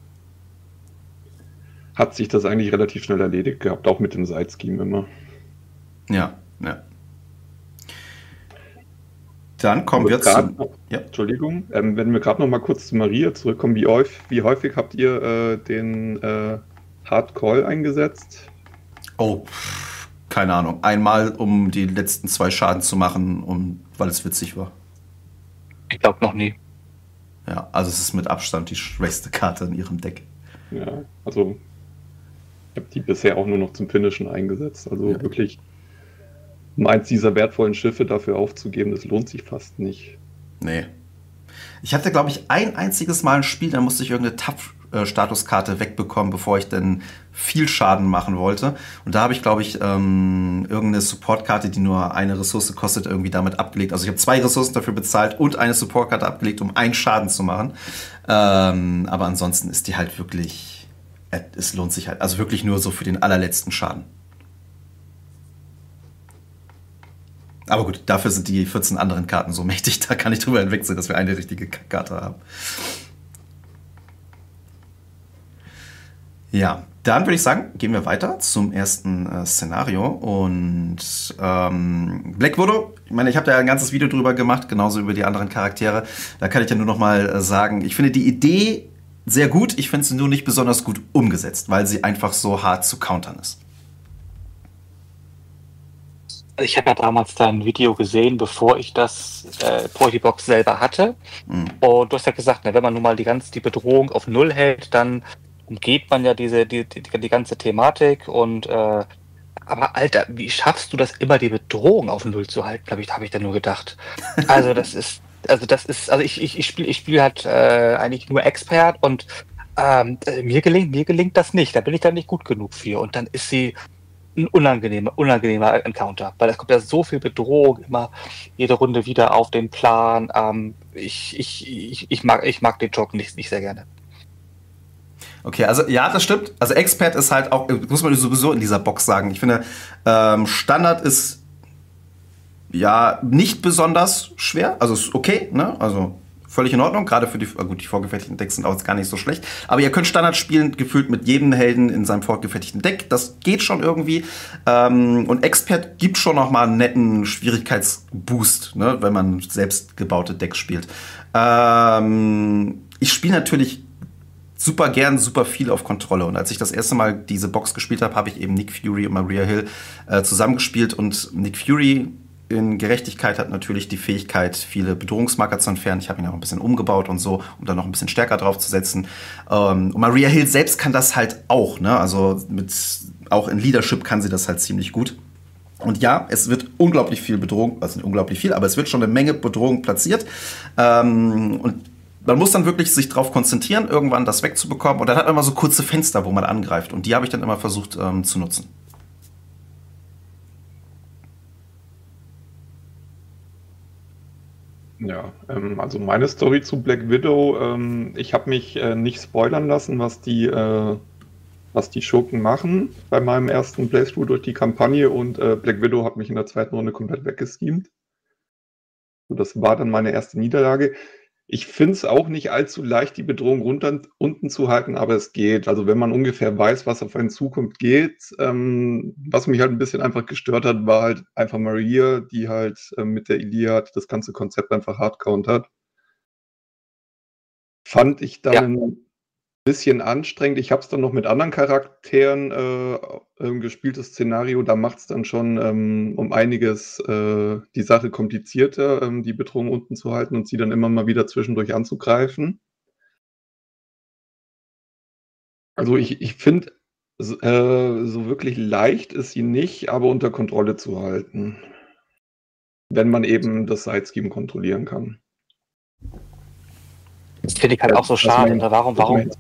hat sich das eigentlich relativ schnell erledigt gehabt, auch mit dem Side-Scheme immer. Ja. Dann kommen wir zu... Ja. Entschuldigung, wenn wir gerade noch mal kurz zu Maria zurückkommen, wie häufig habt ihr den Hard Call eingesetzt? Oh, keine Ahnung. Einmal, um die letzten 2 Schaden zu machen, weil es witzig war. Ich glaube noch nie. Ja, also es ist mit Abstand die schwächste Karte in ihrem Deck. Ja, also ich habe die bisher auch nur noch zum Finishen eingesetzt. Also Ja. wirklich, um eins dieser wertvollen Schiffe dafür aufzugeben, das lohnt sich fast nicht. Nee. Ich hatte, glaube ich, ein einziges Mal ein Spiel, da musste ich irgendeine Tough-Statuskarte wegbekommen, bevor ich dann viel Schaden machen wollte. Und da habe ich, glaube ich, irgendeine Supportkarte, die nur eine Ressource kostet, irgendwie damit abgelegt. Also ich habe 2 Ressourcen dafür bezahlt und eine Supportkarte abgelegt, um 1 Schaden zu machen. Aber ansonsten ist die halt wirklich, es lohnt sich halt, also wirklich nur so für den allerletzten Schaden. Aber gut, dafür sind die 14 anderen Karten so mächtig, da kann ich drüber hinwegsehen, dass wir eine richtige Karte haben. Ja, dann würde ich sagen, gehen wir weiter zum ersten Szenario. Und Black Widow, ich meine, ich habe da ein ganzes Video drüber gemacht, genauso über die anderen Charaktere. Da kann ich ja nur noch mal sagen, ich finde die Idee sehr gut, ich finde sie nur nicht besonders gut umgesetzt, weil sie einfach so hart zu countern ist. Ich habe ja damals dein Video gesehen, bevor ich die Box selber hatte. Und du hast ja gesagt, wenn man nun mal die Bedrohung auf 0 hält, dann umgeht man ja die ganze Thematik. Aber Alter, wie schaffst du das immer, die Bedrohung auf 0 zu halten? Habe ich dann nur gedacht. Also ich spiele halt eigentlich nur Expert und mir gelingt das nicht. Da bin ich dann nicht gut genug für. Und dann ist sie ein unangenehmer Encounter, weil es kommt ja so viel Bedrohung immer jede Runde wieder auf den Plan. Ich mag den Job nicht sehr gerne. Okay, also ja, das stimmt. Also Expert ist halt auch, muss man sowieso in dieser Box sagen. Ich finde, Standard ist ja nicht besonders schwer. Also ist okay, ne? Also völlig in Ordnung. Gerade für die vorgefertigten Decks sind auch jetzt gar nicht so schlecht. Aber ihr könnt Standard spielen, gefühlt mit jedem Helden in seinem vorgefertigten Deck. Das geht schon irgendwie. Und Expert gibt schon noch mal einen netten Schwierigkeitsboost, ne? Wenn man selbst gebaute Decks spielt. Ich spiele natürlich super gern, super viel auf Kontrolle. Und als ich das erste Mal diese Box gespielt habe, habe ich eben Nick Fury und Maria Hill zusammengespielt. Und Nick Fury in Gerechtigkeit hat natürlich die Fähigkeit, viele Bedrohungsmarker zu entfernen. Ich habe ihn auch ein bisschen umgebaut und so, um da noch ein bisschen stärker drauf zu setzen. Und Maria Hill selbst kann das halt auch, ne? Also auch in Leadership kann sie das halt ziemlich gut. Und ja, es wird unglaublich viel Bedrohung, also nicht unglaublich viel, aber es wird schon eine Menge Bedrohung platziert. Und man muss dann wirklich sich darauf konzentrieren, irgendwann das wegzubekommen. Und dann hat man immer so kurze Fenster, wo man angreift. Und die habe ich dann immer versucht zu nutzen. Ja, also meine Story zu Black Widow, ich habe mich nicht spoilern lassen, was die Schurken machen bei meinem ersten Playthrough durch die Kampagne, und Black Widow hat mich in der zweiten Runde komplett weggeschemt. So, das war dann meine erste Niederlage. Ich finde es auch nicht allzu leicht, die Bedrohung unten zu halten, aber es geht. Also wenn man ungefähr weiß, was auf einen zukommt, geht. Was mich halt ein bisschen einfach gestört hat, war halt einfach Maria, die halt mit der Iliad das ganze Konzept einfach hard countert. Fand ich dann ein bisschen anstrengend. Ich habe es dann noch mit anderen Charakteren gespielt, das Szenario. Da macht es dann schon um einiges die Sache komplizierter, die Bedrohung unten zu halten und sie dann immer mal wieder zwischendurch anzugreifen. Also ich finde, so wirklich leicht ist sie nicht, aber unter Kontrolle zu halten. Wenn man eben das Side-Scheme kontrollieren kann. Das finde ich halt auch so schade. Warum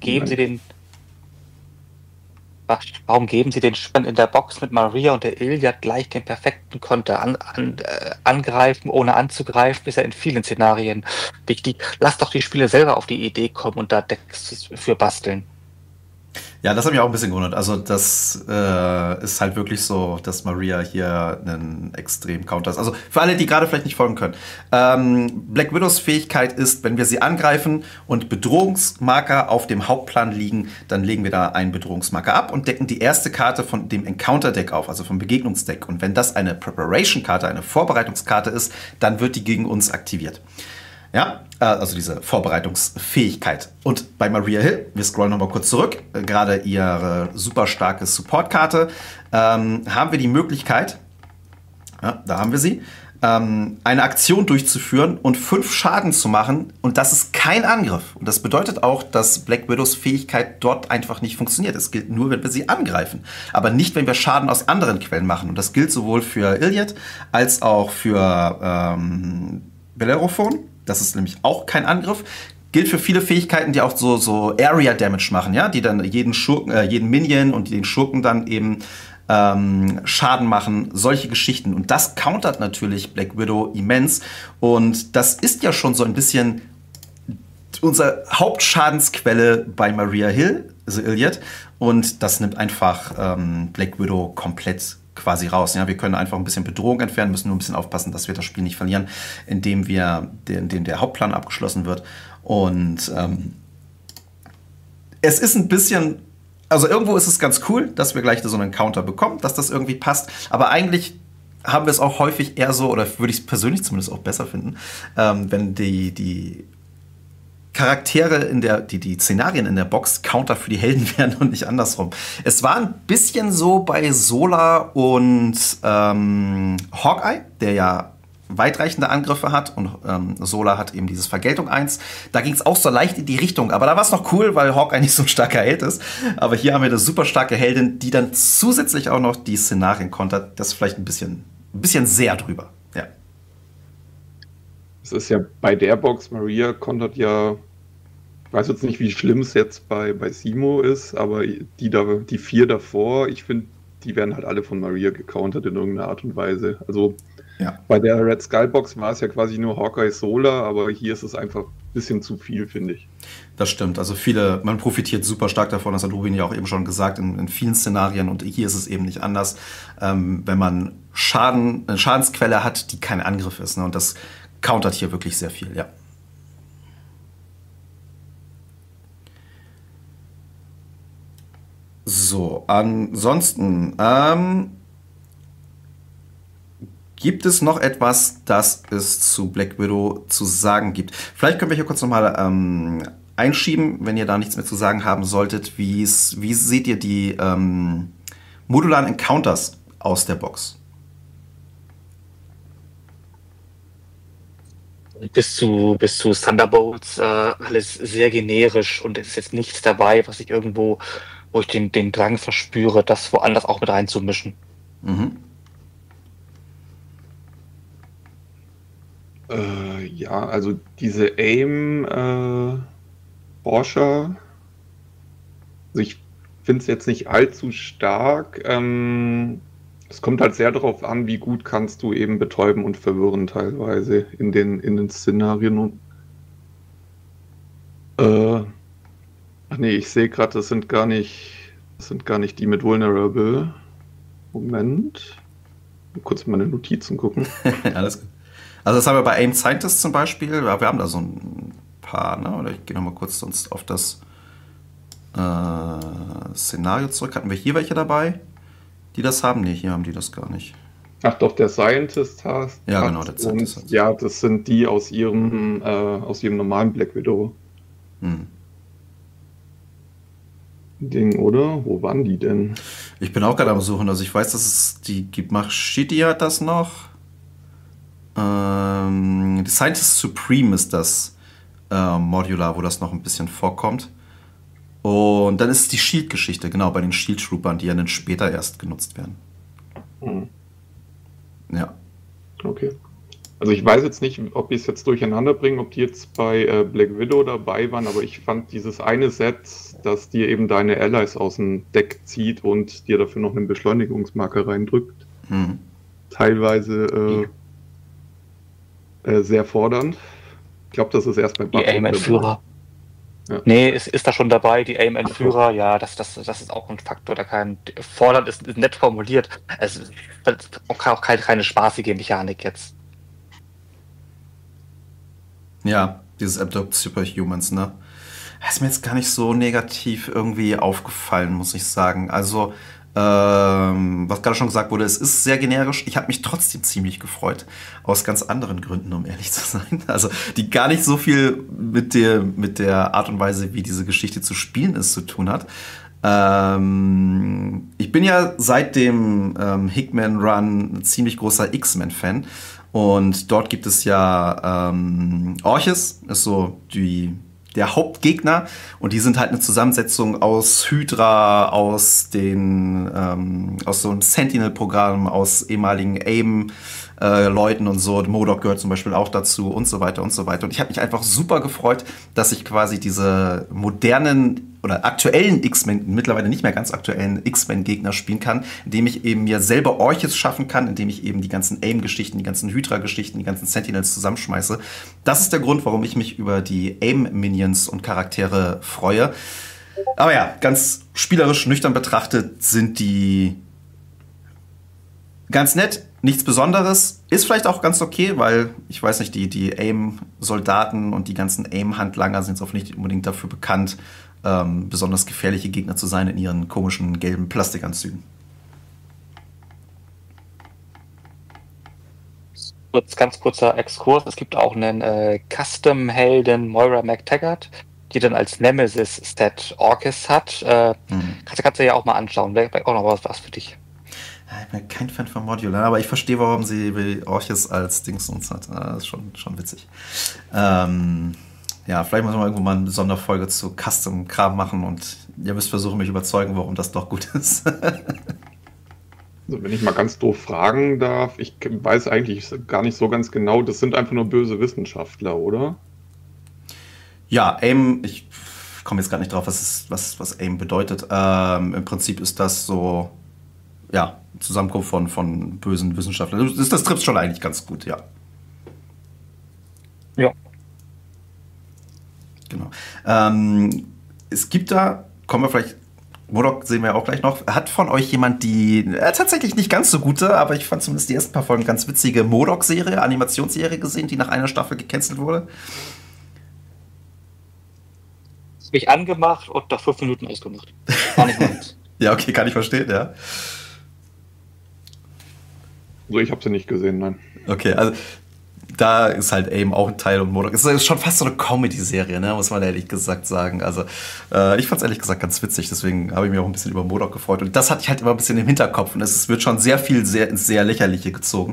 geben sie den Spielern in der Box mit Maria und der Iliad gleich den perfekten Konter angreifen, ohne anzugreifen, ist ja in vielen Szenarien wichtig. Lass doch die Spieler selber auf die Idee kommen und da Decks für basteln. Ja, das hat mich auch ein bisschen gewundert. Also das ist halt wirklich so, dass Maria hier einen extrem Counter ist. Also für alle, die gerade vielleicht nicht folgen können. Black Widows Fähigkeit ist, wenn wir sie angreifen und Bedrohungsmarker auf dem Hauptplan liegen, dann legen wir da einen Bedrohungsmarker ab und decken die erste Karte von dem Encounter-Deck auf, also vom Begegnungsdeck. Und wenn das eine Preparation-Karte, eine Vorbereitungskarte ist, dann wird die gegen uns aktiviert. Ja, also diese Vorbereitungsfähigkeit. Und bei Maria Hill, wir scrollen nochmal kurz zurück, gerade ihre super starke Support-Karte, haben wir die Möglichkeit, ja, da haben wir sie, eine Aktion durchzuführen und 5 Schaden zu machen. Und das ist kein Angriff. Und das bedeutet auch, dass Black Widows Fähigkeit dort einfach nicht funktioniert. Es gilt nur, wenn wir sie angreifen. Aber nicht, wenn wir Schaden aus anderen Quellen machen. Und das gilt sowohl für Iliad als auch für Bellerophon. Das ist nämlich auch kein Angriff. Gilt für viele Fähigkeiten, die auch so Area Damage machen, ja, die dann jeden Minion und den Schurken dann eben Schaden machen, solche Geschichten. Und das countert natürlich Black Widow immens. Und das ist ja schon so ein bisschen unsere Hauptschadensquelle bei Maria Hill, also Iliad. Und das nimmt einfach Black Widow komplett quasi raus. Ja, wir können einfach ein bisschen Bedrohung entfernen, müssen nur ein bisschen aufpassen, dass wir das Spiel nicht verlieren, indem der Hauptplan abgeschlossen wird. Und es ist ein bisschen, also irgendwo ist es ganz cool, dass wir gleich so einen Counter bekommen, dass das irgendwie passt. Aber eigentlich haben wir es auch häufig eher so, oder würde ich es persönlich zumindest auch besser finden, wenn die Charaktere die Szenarien in der Box Counter für die Helden werden und nicht andersrum. Es war ein bisschen so bei Solar und Hawkeye, der ja weitreichende Angriffe hat und Solar hat eben dieses Vergeltung 1. Da ging es auch so leicht in die Richtung, aber da war es noch cool, weil Hawkeye nicht so ein starker Held ist. Aber hier haben wir eine super starke Heldin, die dann zusätzlich auch noch die Szenarien kontert. Das ist vielleicht ein bisschen sehr drüber. Ja. Es ist ja bei der Box, Maria kontert ja, ich weiß jetzt nicht, wie schlimm es jetzt bei Simo ist, aber die 4 davor, ich finde, die werden halt alle von Maria gecountert in irgendeiner Art und Weise. Also ja. Bei der Red Skull Box war es ja quasi nur Hawkeye Solar, aber hier ist es einfach ein bisschen zu viel, finde ich. Das stimmt. Also man profitiert super stark davon, das hat Rubin ja auch eben schon gesagt, in vielen Szenarien, und hier ist es eben nicht anders, wenn man eine Schadensquelle hat, die kein Angriff ist. Ne? Und das countert hier wirklich sehr viel, ja. So, ansonsten gibt es noch etwas, das es zu Black Widow zu sagen gibt. Vielleicht können wir hier kurz nochmal einschieben, wenn ihr da nichts mehr zu sagen haben solltet. Wie seht ihr die modularen Encounters aus der Box? Bis zu Thunderbolts alles sehr generisch und es ist jetzt nichts dabei, wo ich den Drang verspüre, das woanders auch mit reinzumischen. Mhm. Ja, also diese AIM Porsche, also ich finde es jetzt nicht allzu stark. Es kommt halt sehr darauf an, wie gut kannst du eben betäuben und verwirren teilweise in den Szenarien. Ach nee, ich sehe gerade, das sind gar nicht die mit Vulnerable. Moment. Kurz meine Notizen gucken. Alles gut. Also das haben wir bei AIM Scientist zum Beispiel. Wir haben da so ein paar, ne? Oder ich gehe nochmal kurz sonst auf das Szenario zurück. Hatten wir hier welche dabei, die das haben? Nee, hier haben die das gar nicht. Ach doch, der Scientist hast. Ja, genau, der Scientist. Ja, das sind die aus ihrem normalen Black Widow. Ding, oder? Wo waren die denn? Ich bin auch gerade am Suchen. Also ich weiß, dass es die gibt. Shitty hat das noch. Die Scientist Supreme ist das Modular, wo das noch ein bisschen vorkommt. Und dann ist es die Shield-Geschichte, genau, bei den Shield-Troopern, die ja dann später erst genutzt werden. Ja. Okay. Also ich weiß jetzt nicht, ob ich es jetzt durcheinander bringe, ob die jetzt bei Black Widow dabei waren, aber ich fand dieses eine Set, das dir eben deine Allies aus dem Deck zieht und dir dafür noch einen Beschleunigungsmarker reindrückt, teilweise sehr fordernd. Ich glaube, das ist erst bei Die Aim-Entführer. Ja. Nee, ist da schon dabei, die Aim-Entführer, ja, das ist auch ein Faktor, fordernd ist nett formuliert. Es ist auch keine spaßige Mechanik jetzt. Ja, dieses Abduct Superhumans, ne? Das ist mir jetzt gar nicht so negativ irgendwie aufgefallen, muss ich sagen. Also, was gerade schon gesagt wurde, es ist sehr generisch. Ich habe mich trotzdem ziemlich gefreut. Aus ganz anderen Gründen, um ehrlich zu sein. Also, die gar nicht so viel mit der Art und Weise, wie diese Geschichte zu spielen ist, zu tun hat. Ich bin ja seit dem Hickman-Run ein ziemlich großer X-Men-Fan. Und dort gibt es ja Orchis, ist so der Hauptgegner. Und die sind halt eine Zusammensetzung aus Hydra, aus so einem Sentinel-Programm, aus ehemaligen AIM-Leuten und so. MODOK gehört zum Beispiel auch dazu und so weiter und so weiter. Und ich habe mich einfach super gefreut, dass ich quasi diese modernen oder aktuellen X-Men, mittlerweile nicht mehr ganz aktuellen X-Men-Gegner spielen kann, indem ich eben mir selber Orchis schaffen kann, indem ich eben die ganzen AIM-Geschichten, die ganzen Hydra-Geschichten, die ganzen Sentinels zusammenschmeiße. Das ist der Grund, warum ich mich über die AIM-Minions und Charaktere freue. Aber ja, ganz spielerisch, nüchtern betrachtet sind die ganz nett, nichts Besonderes. Ist vielleicht auch ganz okay, weil, ich weiß nicht, die AIM-Soldaten und die ganzen AIM-Handlanger sind jetzt auch nicht unbedingt dafür bekannt, besonders gefährliche Gegner zu sein in ihren komischen gelben Plastikanzügen. Ganz kurzer Exkurs. Es gibt auch einen Custom-Helden Moira McTaggart, die dann als Nemesis-Stat Orchis hat. Kannst du ja auch mal anschauen. Wäre auch noch was für dich. Ich bin kein Fan von Modular, aber ich verstehe, warum sie Orchis als Dings uns hat. Das ist schon witzig. Ja, vielleicht müssen wir irgendwo mal eine Sonderfolge zu Custom-Kram machen und ihr müsst versuchen, mich überzeugen, warum das doch gut ist. Also wenn ich mal ganz doof fragen darf, ich weiß eigentlich gar nicht so ganz genau, das sind einfach nur böse Wissenschaftler, oder? Ja, AIM, ich komme jetzt gar nicht drauf, was AIM bedeutet. Im Prinzip ist das so, ja, Zusammenkunft von bösen Wissenschaftlern. Das trifft schon eigentlich ganz gut, ja. Ja. Genau. Es gibt da, kommen wir vielleicht, MODOK sehen wir auch gleich noch, hat von euch jemand die tatsächlich nicht ganz so gute, aber ich fand zumindest die ersten paar Folgen ganz witzige MODOK-Serie, Animationsserie gesehen, die nach einer Staffel gecancelt wurde? Habe ich angemacht und nach 5 Minuten ausgemacht. War nicht meins. Ja, okay, kann ich verstehen, ja. Also ich habe sie nicht gesehen, nein. Okay, also da ist halt AIM auch ein Teil und MODOK. Es ist schon fast so eine Comedy-Serie, ne? Muss man ehrlich gesagt sagen. Also ich fand es ehrlich gesagt ganz witzig, deswegen habe ich mich auch ein bisschen über MODOK gefreut. Und das hatte ich halt immer ein bisschen im Hinterkopf. Und es wird schon sehr viel ins sehr Lächerliche gezogen.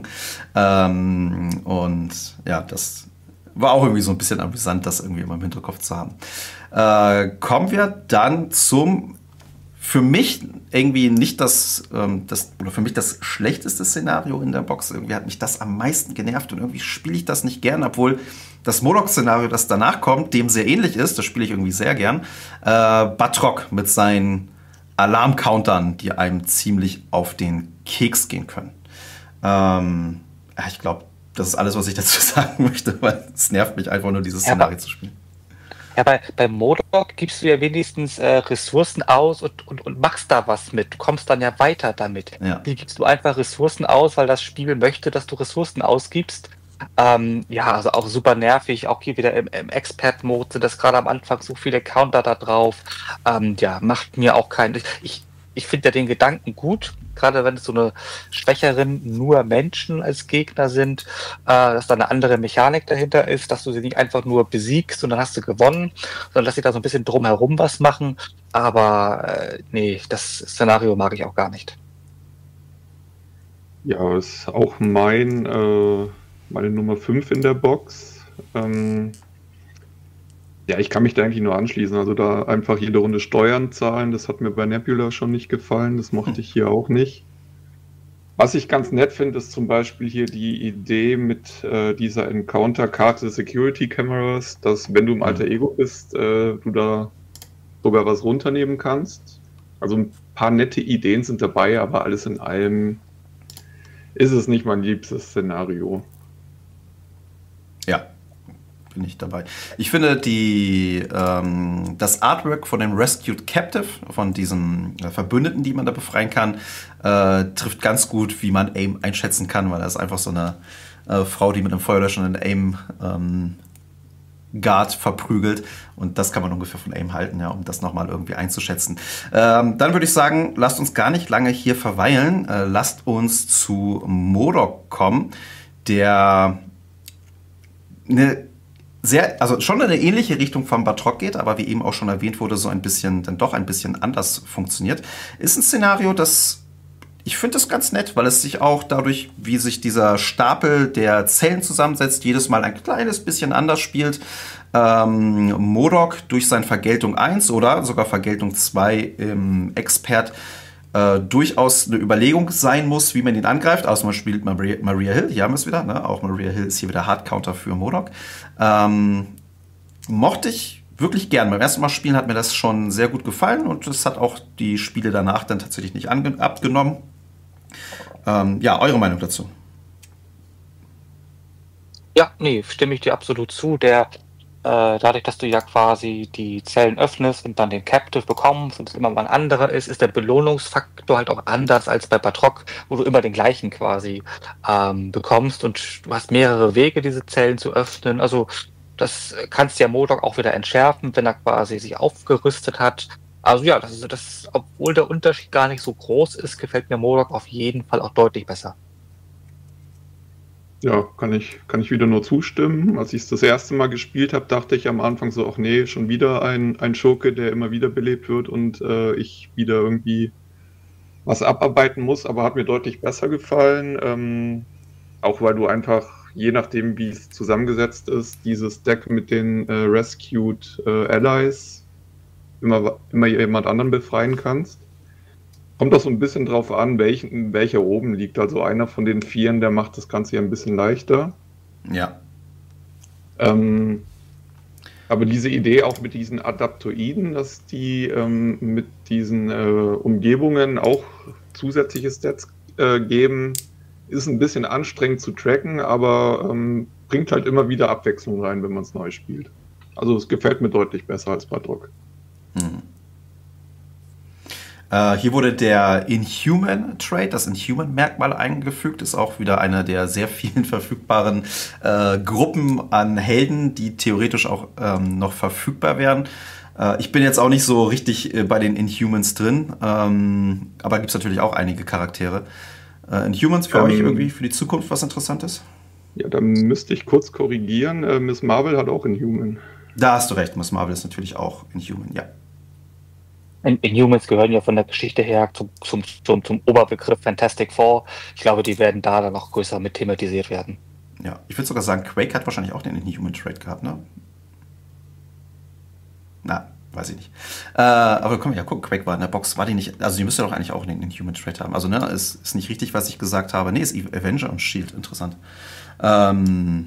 Und ja, das war auch irgendwie so ein bisschen amüsant, das irgendwie immer im Hinterkopf zu haben. Kommen wir dann zum für mich irgendwie nicht oder für mich das schlechteste Szenario in der Box. Irgendwie hat mich das am meisten genervt und irgendwie spiele ich das nicht gern, obwohl das MODOK-Szenario, das danach kommt, dem sehr ähnlich ist, das spiele ich irgendwie sehr gern. Batroc mit seinen Alarmcountern, die einem ziemlich auf den Keks gehen können. Ich glaube, das ist alles, was ich dazu sagen möchte, weil es nervt mich einfach nur, dieses Szenario zu spielen. Ja, bei MODOK gibst du ja wenigstens Ressourcen aus und machst da was mit. Du kommst dann ja weiter damit. Ja. Hier gibst du einfach Ressourcen aus, weil das Spiel möchte, dass du Ressourcen ausgibst. Ja, also auch super nervig. Auch hier wieder im Expert-Mode sind das gerade am Anfang so viele Counter da drauf. Ja, macht mir auch keinen... Ich finde ja den Gedanken gut, gerade wenn es so eine schwächeren nur Menschen als Gegner sind, dass da eine andere Mechanik dahinter ist, dass du sie nicht einfach nur besiegst und dann hast du gewonnen, sondern dass sie da so ein bisschen drumherum was machen. Aber nee, das Szenario mag ich auch gar nicht. Ja, ist auch meine Nummer 5 in der Box. Ja, ich kann mich da eigentlich nur anschließen. Also da einfach jede Runde Steuern zahlen, das hat mir bei Nebula schon nicht gefallen. Das mochte ich hier auch nicht. Was ich ganz nett finde, ist zum Beispiel hier die Idee mit dieser Encounter-Karte Security Cameras, dass wenn du im Alter Ego bist, du da sogar was runternehmen kannst. Also ein paar nette Ideen sind dabei, aber alles in allem ist es nicht mein liebstes Szenario. Ja, bin ich dabei. Ich finde das Artwork von dem Rescued Captive, von diesen Verbündeten, die man da befreien kann, trifft ganz gut, wie man AIM einschätzen kann, weil das ist einfach so eine Frau, die mit einem Feuerlöscher einen AIM Guard verprügelt, und das kann man ungefähr von AIM halten, ja, um das nochmal irgendwie einzuschätzen. Dann würde ich sagen, lasst uns gar nicht lange hier verweilen, lasst uns zu MODOK kommen, der schon in eine ähnliche Richtung von Batroc geht, aber wie eben auch schon erwähnt wurde, dann doch ein bisschen anders funktioniert. Ist ein Szenario, ich finde es ganz nett, weil es sich auch dadurch, wie sich dieser Stapel der Zellen zusammensetzt, jedes Mal ein kleines bisschen anders spielt. MODOK durch sein Vergeltung 1 oder sogar Vergeltung 2 im Expert durchaus eine Überlegung sein muss, wie man ihn angreift. Außer man spielt Maria Hill, hier haben wir es wieder. Ne? Auch Maria Hill ist hier wieder Hardcounter für MODOK. Mochte ich wirklich gern. Beim ersten Mal spielen hat mir das schon sehr gut gefallen, und es hat auch die Spiele danach dann tatsächlich nicht abgenommen. Ja, eure Meinung dazu? Ja, nee, stimme ich dir absolut zu. Dadurch, dass du ja quasi die Zellen öffnest und dann den Captive bekommst und es immer mal ein anderer ist der Belohnungsfaktor halt auch anders als bei Batroc, wo du immer den gleichen quasi bekommst, und du hast mehrere Wege, diese Zellen zu öffnen. Also das kannst ja MODOK auch wieder entschärfen, wenn er quasi sich aufgerüstet hat. Also ja, obwohl der Unterschied gar nicht so groß ist, gefällt mir MODOK auf jeden Fall auch deutlich besser. Ja, kann ich wieder nur zustimmen. Als ich es das erste Mal gespielt habe, dachte ich am Anfang so, ach nee, schon wieder ein Schurke, der immer wieder belebt wird und ich wieder irgendwie was abarbeiten muss, aber hat mir deutlich besser gefallen. Auch weil du einfach, je nachdem wie es zusammengesetzt ist, dieses Deck mit den Rescued Allies immer jemand anderen befreien kannst. Kommt auch so ein bisschen drauf an, welcher oben liegt. Also einer von den Vieren, der macht das Ganze ja ein bisschen leichter. Ja. Aber diese Idee auch mit diesen Adaptoiden, dass die mit diesen Umgebungen auch zusätzliche Stats geben, ist ein bisschen anstrengend zu tracken, aber bringt halt immer wieder Abwechslung rein, wenn man es neu spielt. Also es gefällt mir deutlich besser als Batroc. Hier wurde der Inhuman-Trait, das Inhuman-Merkmal eingefügt, ist auch wieder eine der sehr vielen verfügbaren Gruppen an Helden, die theoretisch auch noch verfügbar wären. Ich bin jetzt auch nicht so richtig bei den Inhumans drin, aber gibt es natürlich auch einige Charaktere. Inhumans für euch irgendwie für die Zukunft was Interessantes? Ja, da müsste ich kurz korrigieren. Miss Marvel hat auch Inhuman. Da hast du recht, Miss Marvel ist natürlich auch Inhuman, ja. Inhumans gehören ja von der Geschichte her zum Oberbegriff Fantastic Four. Ich glaube, die werden da dann noch größer mit thematisiert werden. Ja, ich würde sogar sagen, Quake hat wahrscheinlich auch den Inhuman-Trait gehabt, ne? Na, weiß ich nicht. Aber komm, ja, guck, Quake war in der Box, war die nicht, also die müsste doch eigentlich auch einen Inhuman-Trait haben. Also, ne, ist nicht richtig, was ich gesagt habe. Nee, ist Avenger und Shield, interessant. Aber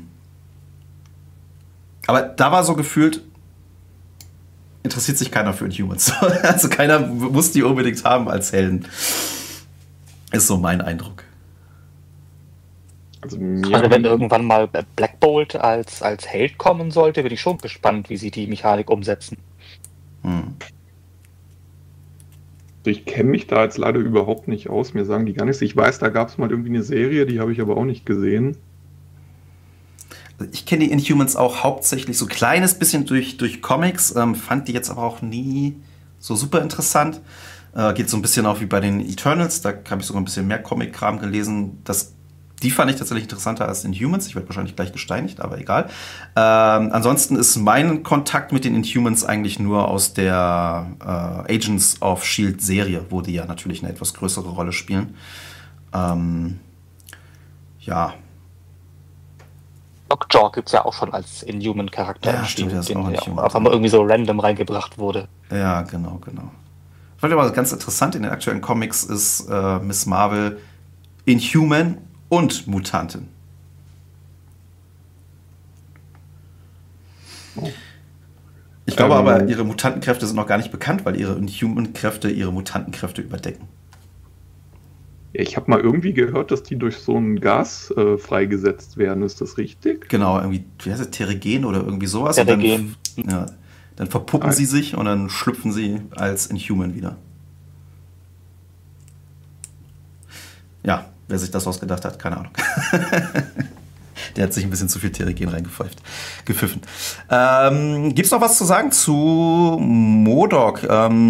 da war so gefühlt, interessiert sich keiner für Inhumans. Also keiner muss die unbedingt haben als Helden. Ist so mein Eindruck. Also wenn irgendwann mal Black Bolt als Held kommen sollte, bin ich schon gespannt, wie sie die Mechanik umsetzen. Ich kenne mich da jetzt leider überhaupt nicht aus. Mir sagen die gar nichts. Ich weiß, da gab es mal irgendwie eine Serie, die habe ich aber auch nicht gesehen. Ich kenne die Inhumans auch hauptsächlich so ein kleines bisschen durch Comics, fand die jetzt aber auch nie so super interessant. Geht so ein bisschen auch wie bei den Eternals. Da habe ich sogar ein bisschen mehr Comic-Kram gelesen. Die fand ich tatsächlich interessanter als Inhumans. Ich werde wahrscheinlich gleich gesteinigt, aber egal. Ansonsten ist mein Kontakt mit den Inhumans eigentlich nur aus der Agents of S.H.I.E.L.D. Serie, wo die ja natürlich eine etwas größere Rolle spielen. Ja. Lockjaw gibt es ja auch schon als Inhuman-Charakter Ja, stimmt, der ist auch ein Inhuman. auf einmal irgendwie so random reingebracht wurde. Ja, genau. Was aber ganz interessant in den aktuellen Comics ist Miss Marvel Inhuman und Mutantin. Ich glaube aber, ihre Mutantenkräfte sind noch gar nicht bekannt, weil ihre Inhuman-Kräfte ihre Mutantenkräfte überdecken. Ich habe mal irgendwie gehört, dass die durch so ein Gas freigesetzt werden. Ist das richtig? Genau, irgendwie, wie heißt es, Terrigen oder irgendwie sowas. Terrigen. Dann verpuppen sie sich und dann schlüpfen sie als Inhuman wieder. Ja, wer sich das ausgedacht hat, keine Ahnung. Der hat sich ein bisschen zu viel Terrigen gepfiffen. Gibt's noch was zu sagen zu MODOK?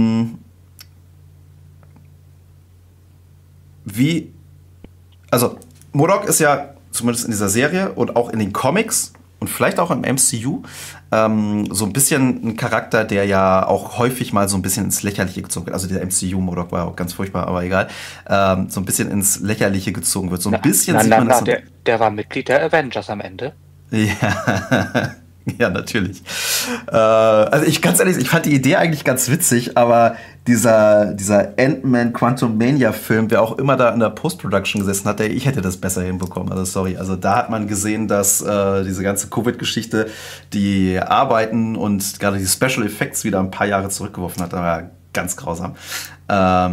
Also MODOK ist ja zumindest in dieser Serie und auch in den Comics und vielleicht auch im MCU so ein bisschen ein Charakter, der ja auch häufig mal so ein bisschen ins Lächerliche gezogen wird. Also der MCU-MODOK war auch ganz furchtbar, aber egal. So ein bisschen ins Lächerliche gezogen wird. So ein bisschen sieht man das. Der war Mitglied der Avengers am Ende. Ja. Ja, natürlich. Also ganz ehrlich, ich fand die Idee eigentlich ganz witzig, aber dieser Ant-Man Quantumania-Film, wer auch immer da in der Post-Production gesessen hat, ich hätte das besser hinbekommen. Also sorry. Also da hat man gesehen, dass diese ganze Covid-Geschichte die Arbeiten und gerade die Special Effects wieder ein paar Jahre zurückgeworfen hat. Das war ganz grausam. Ja,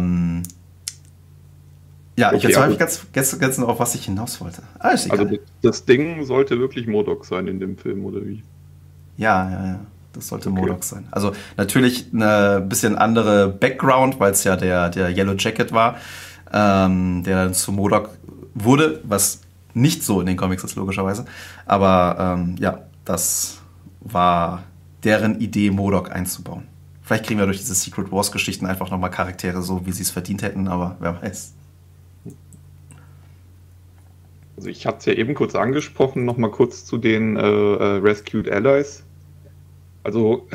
okay, jetzt habe ich ganz noch auf was ich hinaus wollte. Also das Ding sollte wirklich MODOK sein in dem Film, oder wie? Ja. Das sollte MODOK sein. Also natürlich eine bisschen andere Background, weil es ja der Yellow Jacket war, der dann zu MODOK wurde, was nicht so in den Comics ist, logischerweise. Aber ja, das war deren Idee, MODOK einzubauen. Vielleicht kriegen wir durch diese Secret Wars-Geschichten einfach nochmal Charaktere so, wie sie es verdient hätten, aber wer weiß. Also ich hatte es ja eben kurz angesprochen, nochmal kurz zu den Rescued Allies. Also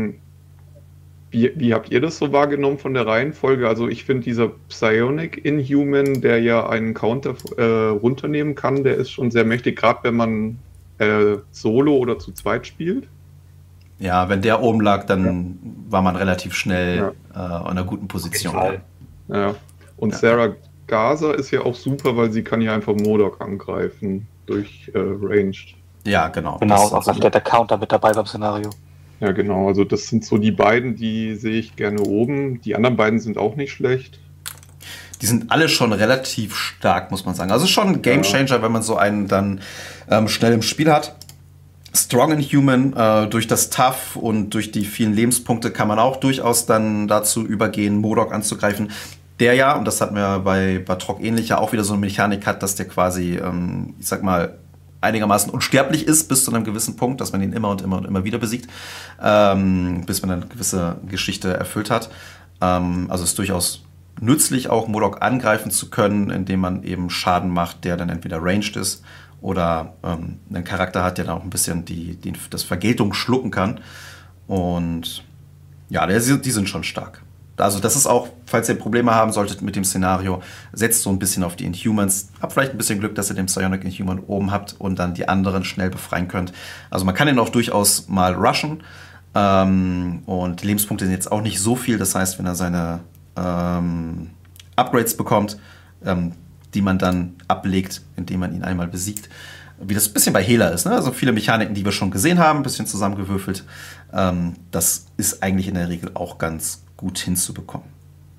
wie habt ihr das so wahrgenommen von der Reihenfolge? Also ich finde dieser Psionic Inhuman, der ja einen Counter runternehmen kann, der ist schon sehr mächtig, gerade wenn man solo oder zu zweit spielt. Ja, wenn der oben lag, dann war man relativ schnell in einer guten Position. Ja. Und Sarah Gaza ist ja auch super, weil sie kann ja einfach MODOK angreifen durch Ranged. Ja, genau. Genau, auch da steht der Counter mit dabei beim Szenario. Ja, genau. Also das sind so die beiden, die sehe ich gerne oben. Die anderen beiden sind auch nicht schlecht. Die sind alle schon relativ stark, muss man sagen. Also schon ein Gamechanger, wenn man so einen dann schnell im Spiel hat. Strong Inhuman, durch das Tough und durch die vielen Lebenspunkte kann man auch durchaus dann dazu übergehen, MODOK anzugreifen. Der ja, und das hatten wir bei Batroc ähnlich, ja auch wieder so eine Mechanik hat, dass der quasi, ich sag mal, einigermaßen unsterblich ist bis zu einem gewissen Punkt, dass man ihn immer und immer wieder besiegt, bis man eine gewisse Geschichte erfüllt hat. Also ist durchaus nützlich, auch MODOK angreifen zu können, indem man eben Schaden macht, der dann entweder ranged ist oder einen Charakter hat, der dann auch ein bisschen das Vergeltung schlucken kann. Und ja, die sind schon stark. Also das ist auch, falls ihr Probleme haben solltet mit dem Szenario, setzt so ein bisschen auf die Inhumans. Habt vielleicht ein bisschen Glück, dass ihr den Psionic Inhuman oben habt und dann die anderen schnell befreien könnt. Also man kann ihn auch durchaus mal rushen. Und die Lebenspunkte sind jetzt auch nicht so viel. Das heißt, wenn er seine Upgrades bekommt, die man dann ablegt, indem man ihn einmal besiegt. Wie das ein bisschen bei Hela ist, ne? Also viele Mechaniken, die wir schon gesehen haben, ein bisschen zusammengewürfelt. Das ist eigentlich in der Regel auch ganz gut hinzubekommen.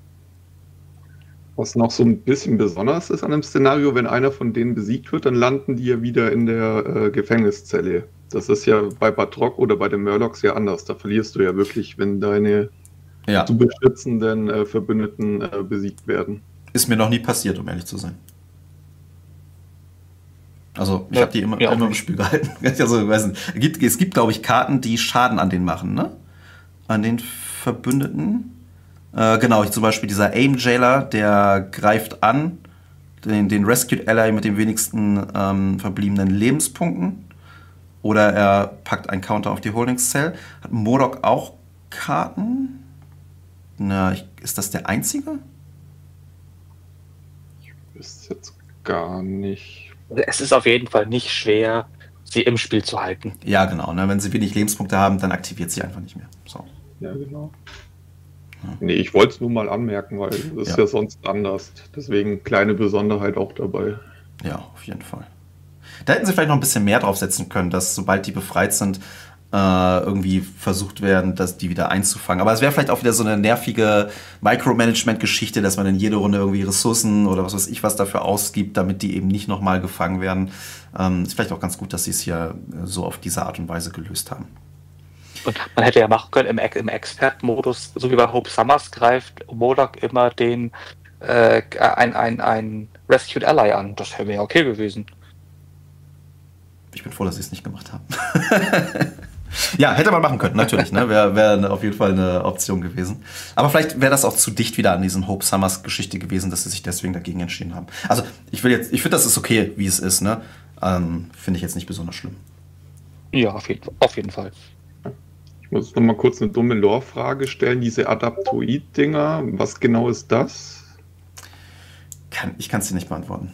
Was noch so ein bisschen besonders ist an dem Szenario, wenn einer von denen besiegt wird, dann landen die ja wieder in der Gefängniszelle. Das ist ja bei Batroc oder bei den Murlocs ja anders. Da verlierst du ja wirklich, wenn deine zu beschützenden Verbündeten besiegt werden. Ist mir noch nie passiert, um ehrlich zu sein. Also ich habe die immer im Spiel gehalten. Also, ich weiß nicht. Es gibt, glaube ich, Karten, die Schaden an denen machen, ne? An den Verbündeten. Genau, zum Beispiel dieser Aim-Jailer, der greift an den Rescued Ally mit den wenigsten verbliebenen Lebenspunkten. Oder er packt einen Counter auf die Holding-Cell. Hat MODOK auch Karten? Na, ist das der einzige? Ich wüsste jetzt gar nicht. Es ist auf jeden Fall nicht schwer, sie im Spiel zu halten. Ja, genau. Ne? Wenn sie wenig Lebenspunkte haben, dann aktiviert sie einfach nicht mehr. So. Ja, genau. Ja. Nee, ich wollte es nur mal anmerken, weil das ist ja sonst anders. Deswegen kleine Besonderheit auch dabei. Ja, auf jeden Fall. Da hätten sie vielleicht noch ein bisschen mehr draufsetzen können, dass sobald die befreit sind, irgendwie versucht werden, die wieder einzufangen. Aber es wäre vielleicht auch wieder so eine nervige Micromanagement-Geschichte, dass man in jede Runde irgendwie Ressourcen oder was weiß ich was dafür ausgibt, damit die eben nicht nochmal gefangen werden. Ist vielleicht auch ganz gut, dass sie es hier so auf diese Art und Weise gelöst haben. Und man hätte ja machen können, im Expert-Modus, so wie bei Hope Summers, greift MODOK immer ein Rescued Ally an. Das wäre ja okay gewesen. Ich bin froh, dass sie es nicht gemacht haben. Ja, hätte man machen können, natürlich. Ne? Wäre auf jeden Fall eine Option gewesen. Aber vielleicht wäre das auch zu dicht wieder an diesen Hope Summers Geschichte gewesen, dass sie sich deswegen dagegen entschieden haben. Also ich finde, das ist okay, wie es ist. Ne? Finde ich jetzt nicht besonders schlimm. Ja, auf jeden Fall. Ich muss noch mal kurz eine dumme Lore-Frage stellen. Diese Adaptoid-Dinger, was genau ist das? Ich kann es dir nicht beantworten.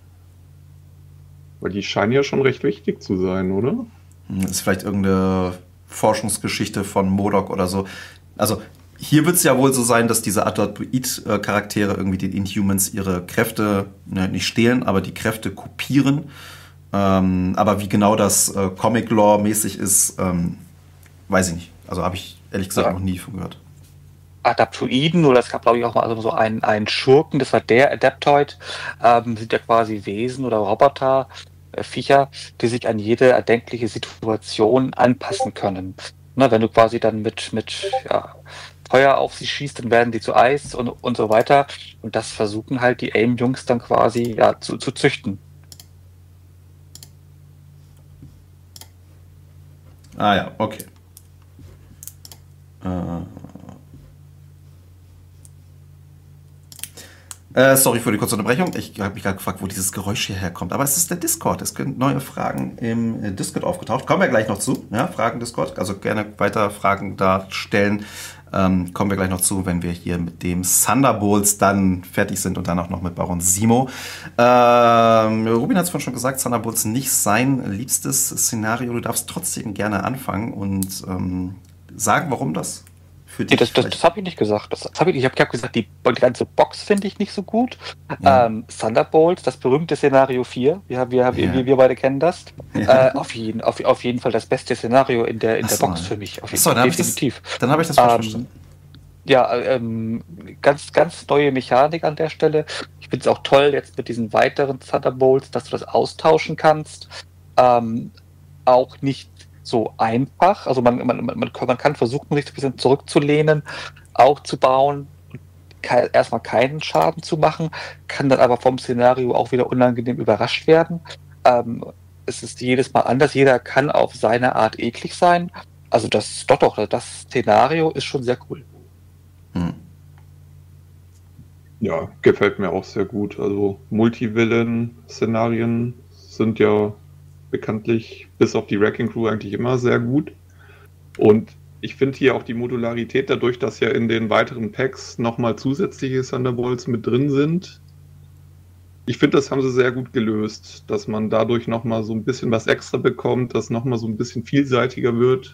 Weil die scheinen ja schon recht wichtig zu sein, oder? Das ist vielleicht irgendeine Forschungsgeschichte von MODOK oder so. Also hier wird es ja wohl so sein, dass diese Adaptoid-Charaktere irgendwie den Inhumans ihre Kräfte nicht stehlen, aber die Kräfte kopieren. Aber wie genau das Comic-Lore-mäßig ist, weiß ich nicht. Also habe ich ehrlich gesagt noch nie von gehört. Adaptoiden, oder es gab, glaube ich, auch mal so einen Schurken, das war der Adaptoid, sind ja quasi Wesen oder Roboter, Viecher, die sich an jede erdenkliche Situation anpassen können. Ne, wenn du quasi dann mit Feuer auf sie schießt, dann werden die zu Eis und so weiter. Und das versuchen halt die AIM-Jungs dann quasi zu züchten. Ah ja, okay. Sorry für die kurze Unterbrechung. Ich habe mich gerade gefragt, wo dieses Geräusch hierher kommt. Aber es ist der Discord. Es sind neue Fragen im Discord aufgetaucht. Kommen wir gleich noch zu. Ja, Fragen Discord. Also gerne weiter Fragen da stellen. Kommen wir gleich noch zu, wenn wir hier mit dem Thunderbolts dann fertig sind und dann auch noch mit Baron Zemo. Rubin hat es vorhin schon gesagt, Thunderbolts nicht sein liebstes Szenario. Du darfst trotzdem gerne anfangen und sagen, warum das für dich. Nee, das habe ich nicht gesagt. Ich habe gesagt, die ganze Box finde ich nicht so gut. Ja. Thunderbolts, das berühmte Szenario 4, wir beide kennen das. Ja. Auf jeden Fall das beste Szenario in der Box für mich. Definitiv. Dann habe ich das falsch verstanden. Ja, ganz, ganz neue Mechanik an der Stelle. Ich finde es auch toll jetzt mit diesen weiteren Thunderbolts, dass du das austauschen kannst. Auch nicht so einfach. Also man kann versuchen, sich ein bisschen zurückzulehnen, aufzubauen, erstmal keinen Schaden zu machen, kann dann aber vom Szenario auch wieder unangenehm überrascht werden. Es ist jedes Mal anders. Jeder kann auf seine Art eklig sein. Also das Szenario ist schon sehr cool. Ja, gefällt mir auch sehr gut. Also Multivillain-Szenarien sind ja bekanntlich bis auf die Wrecking Crew eigentlich immer sehr gut. Und ich finde hier auch die Modularität dadurch, dass ja in den weiteren Packs nochmal zusätzliche Thunderbolts mit drin sind. Ich finde, das haben sie sehr gut gelöst, dass man dadurch nochmal so ein bisschen was extra bekommt, dass nochmal so ein bisschen vielseitiger wird.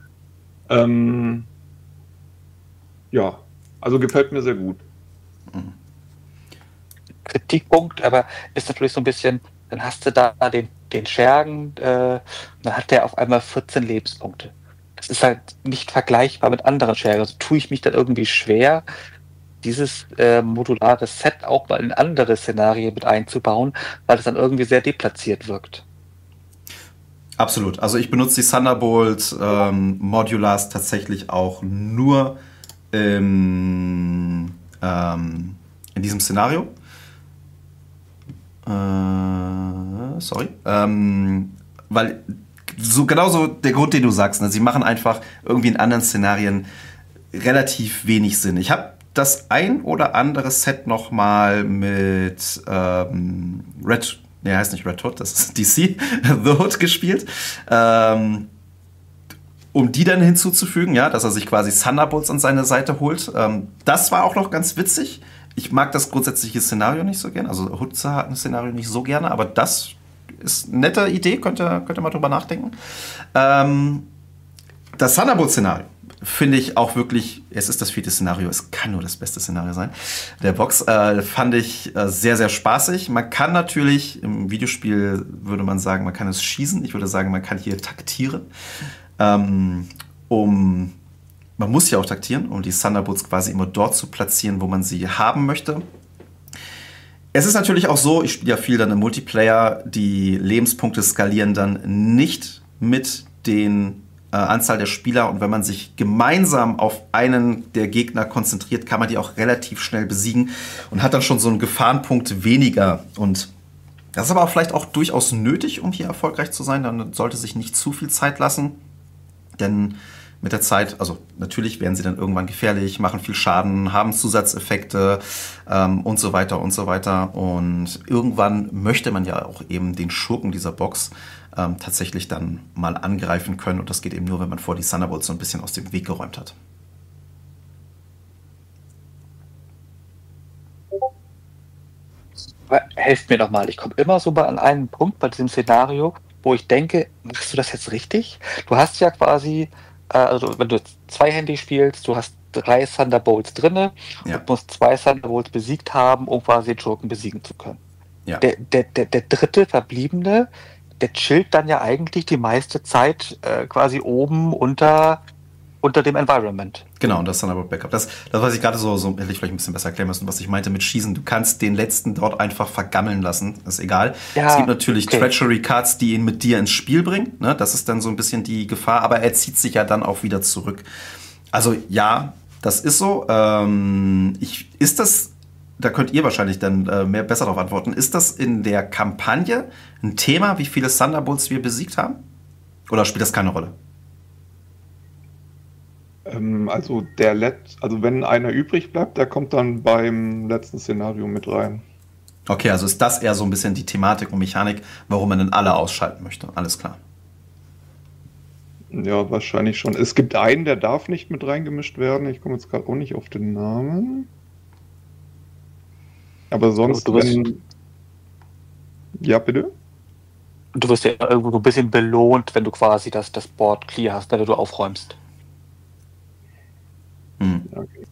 Ja, also gefällt mir sehr gut. Kritikpunkt, aber ist natürlich so ein bisschen, dann hast du da den Schergen, dann hat der auf einmal 14 Lebenspunkte. Das ist halt nicht vergleichbar mit anderen Schergen. Also tue ich mich dann irgendwie schwer, dieses modulare Set auch mal in andere Szenarien mit einzubauen, weil es dann irgendwie sehr deplatziert wirkt. Absolut. Also ich benutze die Thunderbolt Modulars tatsächlich auch nur in diesem Szenario. Weil genauso der Grund, den du sagst, ne? Sie machen einfach irgendwie in anderen Szenarien relativ wenig Sinn. Ich habe das ein oder andere Set noch mal mit heißt nicht Red Hood, das ist DC, The Hood gespielt. Um die dann hinzuzufügen, ja, dass er sich quasi Thunderbolts an seine Seite holt. Das war auch noch ganz witzig. Ich mag das grundsätzliche Szenario nicht so gerne. Also Hood hat ein Szenario nicht so gerne, aber das ist eine nette Idee, könnt ihr mal drüber nachdenken. Das Thunderbolt-Szenario finde ich auch wirklich, es ist das 4. Szenario, es kann nur das beste Szenario sein, der Box, fand ich sehr, sehr spaßig. Man kann natürlich, im Videospiel würde man sagen, man kann es schießen. Ich würde sagen, man kann hier taktieren. Man muss ja auch taktieren, um die Thunderbolts quasi immer dort zu platzieren, wo man sie haben möchte. Es ist natürlich auch so, ich spiele ja viel dann im Multiplayer, die Lebenspunkte skalieren dann nicht mit den Anzahl der Spieler, und wenn man sich gemeinsam auf einen der Gegner konzentriert, kann man die auch relativ schnell besiegen und hat dann schon so einen Gefahrenpunkt weniger. Und das ist aber auch vielleicht auch durchaus nötig, um hier erfolgreich zu sein. Dann sollte sich nicht zu viel Zeit lassen, denn mit der Zeit, also natürlich werden sie dann irgendwann gefährlich, machen viel Schaden, haben Zusatzeffekte und so weiter und so weiter. Und irgendwann möchte man ja auch eben den Schurken dieser Box tatsächlich dann mal angreifen können. Und das geht eben nur, wenn man vor die Thunderbolts so ein bisschen aus dem Weg geräumt hat. Helft mir doch mal. Ich komme immer so an einen Punkt bei diesem Szenario, wo ich denke, machst du das jetzt richtig? Du hast ja quasi, also wenn du zweihändig spielst, du hast 3 Thunderbolts drinne und musst 2 Thunderbolts besiegt haben, um quasi den Schurken besiegen zu können. Ja. Der dritte Verbliebene, der chillt dann ja eigentlich die meiste Zeit quasi oben unter dem Environment. Genau, und das Thunderbolt Backup. Das was ich gerade so hätte ich vielleicht ein bisschen besser erklären müssen, was ich meinte mit Schießen. Du kannst den letzten dort einfach vergammeln lassen, ist egal. Ja, es gibt natürlich Treachery Cards, die ihn mit dir ins Spiel bringen. Ne? Das ist dann so ein bisschen die Gefahr, aber er zieht sich ja dann auch wieder zurück. Also ja, das ist so. Da könnt ihr wahrscheinlich dann besser darauf antworten. Ist das in der Kampagne ein Thema, wie viele Thunderbolts wir besiegt haben? Oder spielt das keine Rolle? Also wenn einer übrig bleibt, der kommt dann beim letzten Szenario mit rein. Okay, also ist das eher so ein bisschen die Thematik und Mechanik, warum man dann alle ausschalten möchte. Alles klar. Ja, wahrscheinlich schon. Es gibt einen, der darf nicht mit reingemischt werden. Ich komme jetzt gerade auch nicht auf den Namen. Aber sonst, ja, bitte? Du wirst ja irgendwo ein bisschen belohnt, wenn du quasi das Board clear hast, wenn du aufräumst. Okay.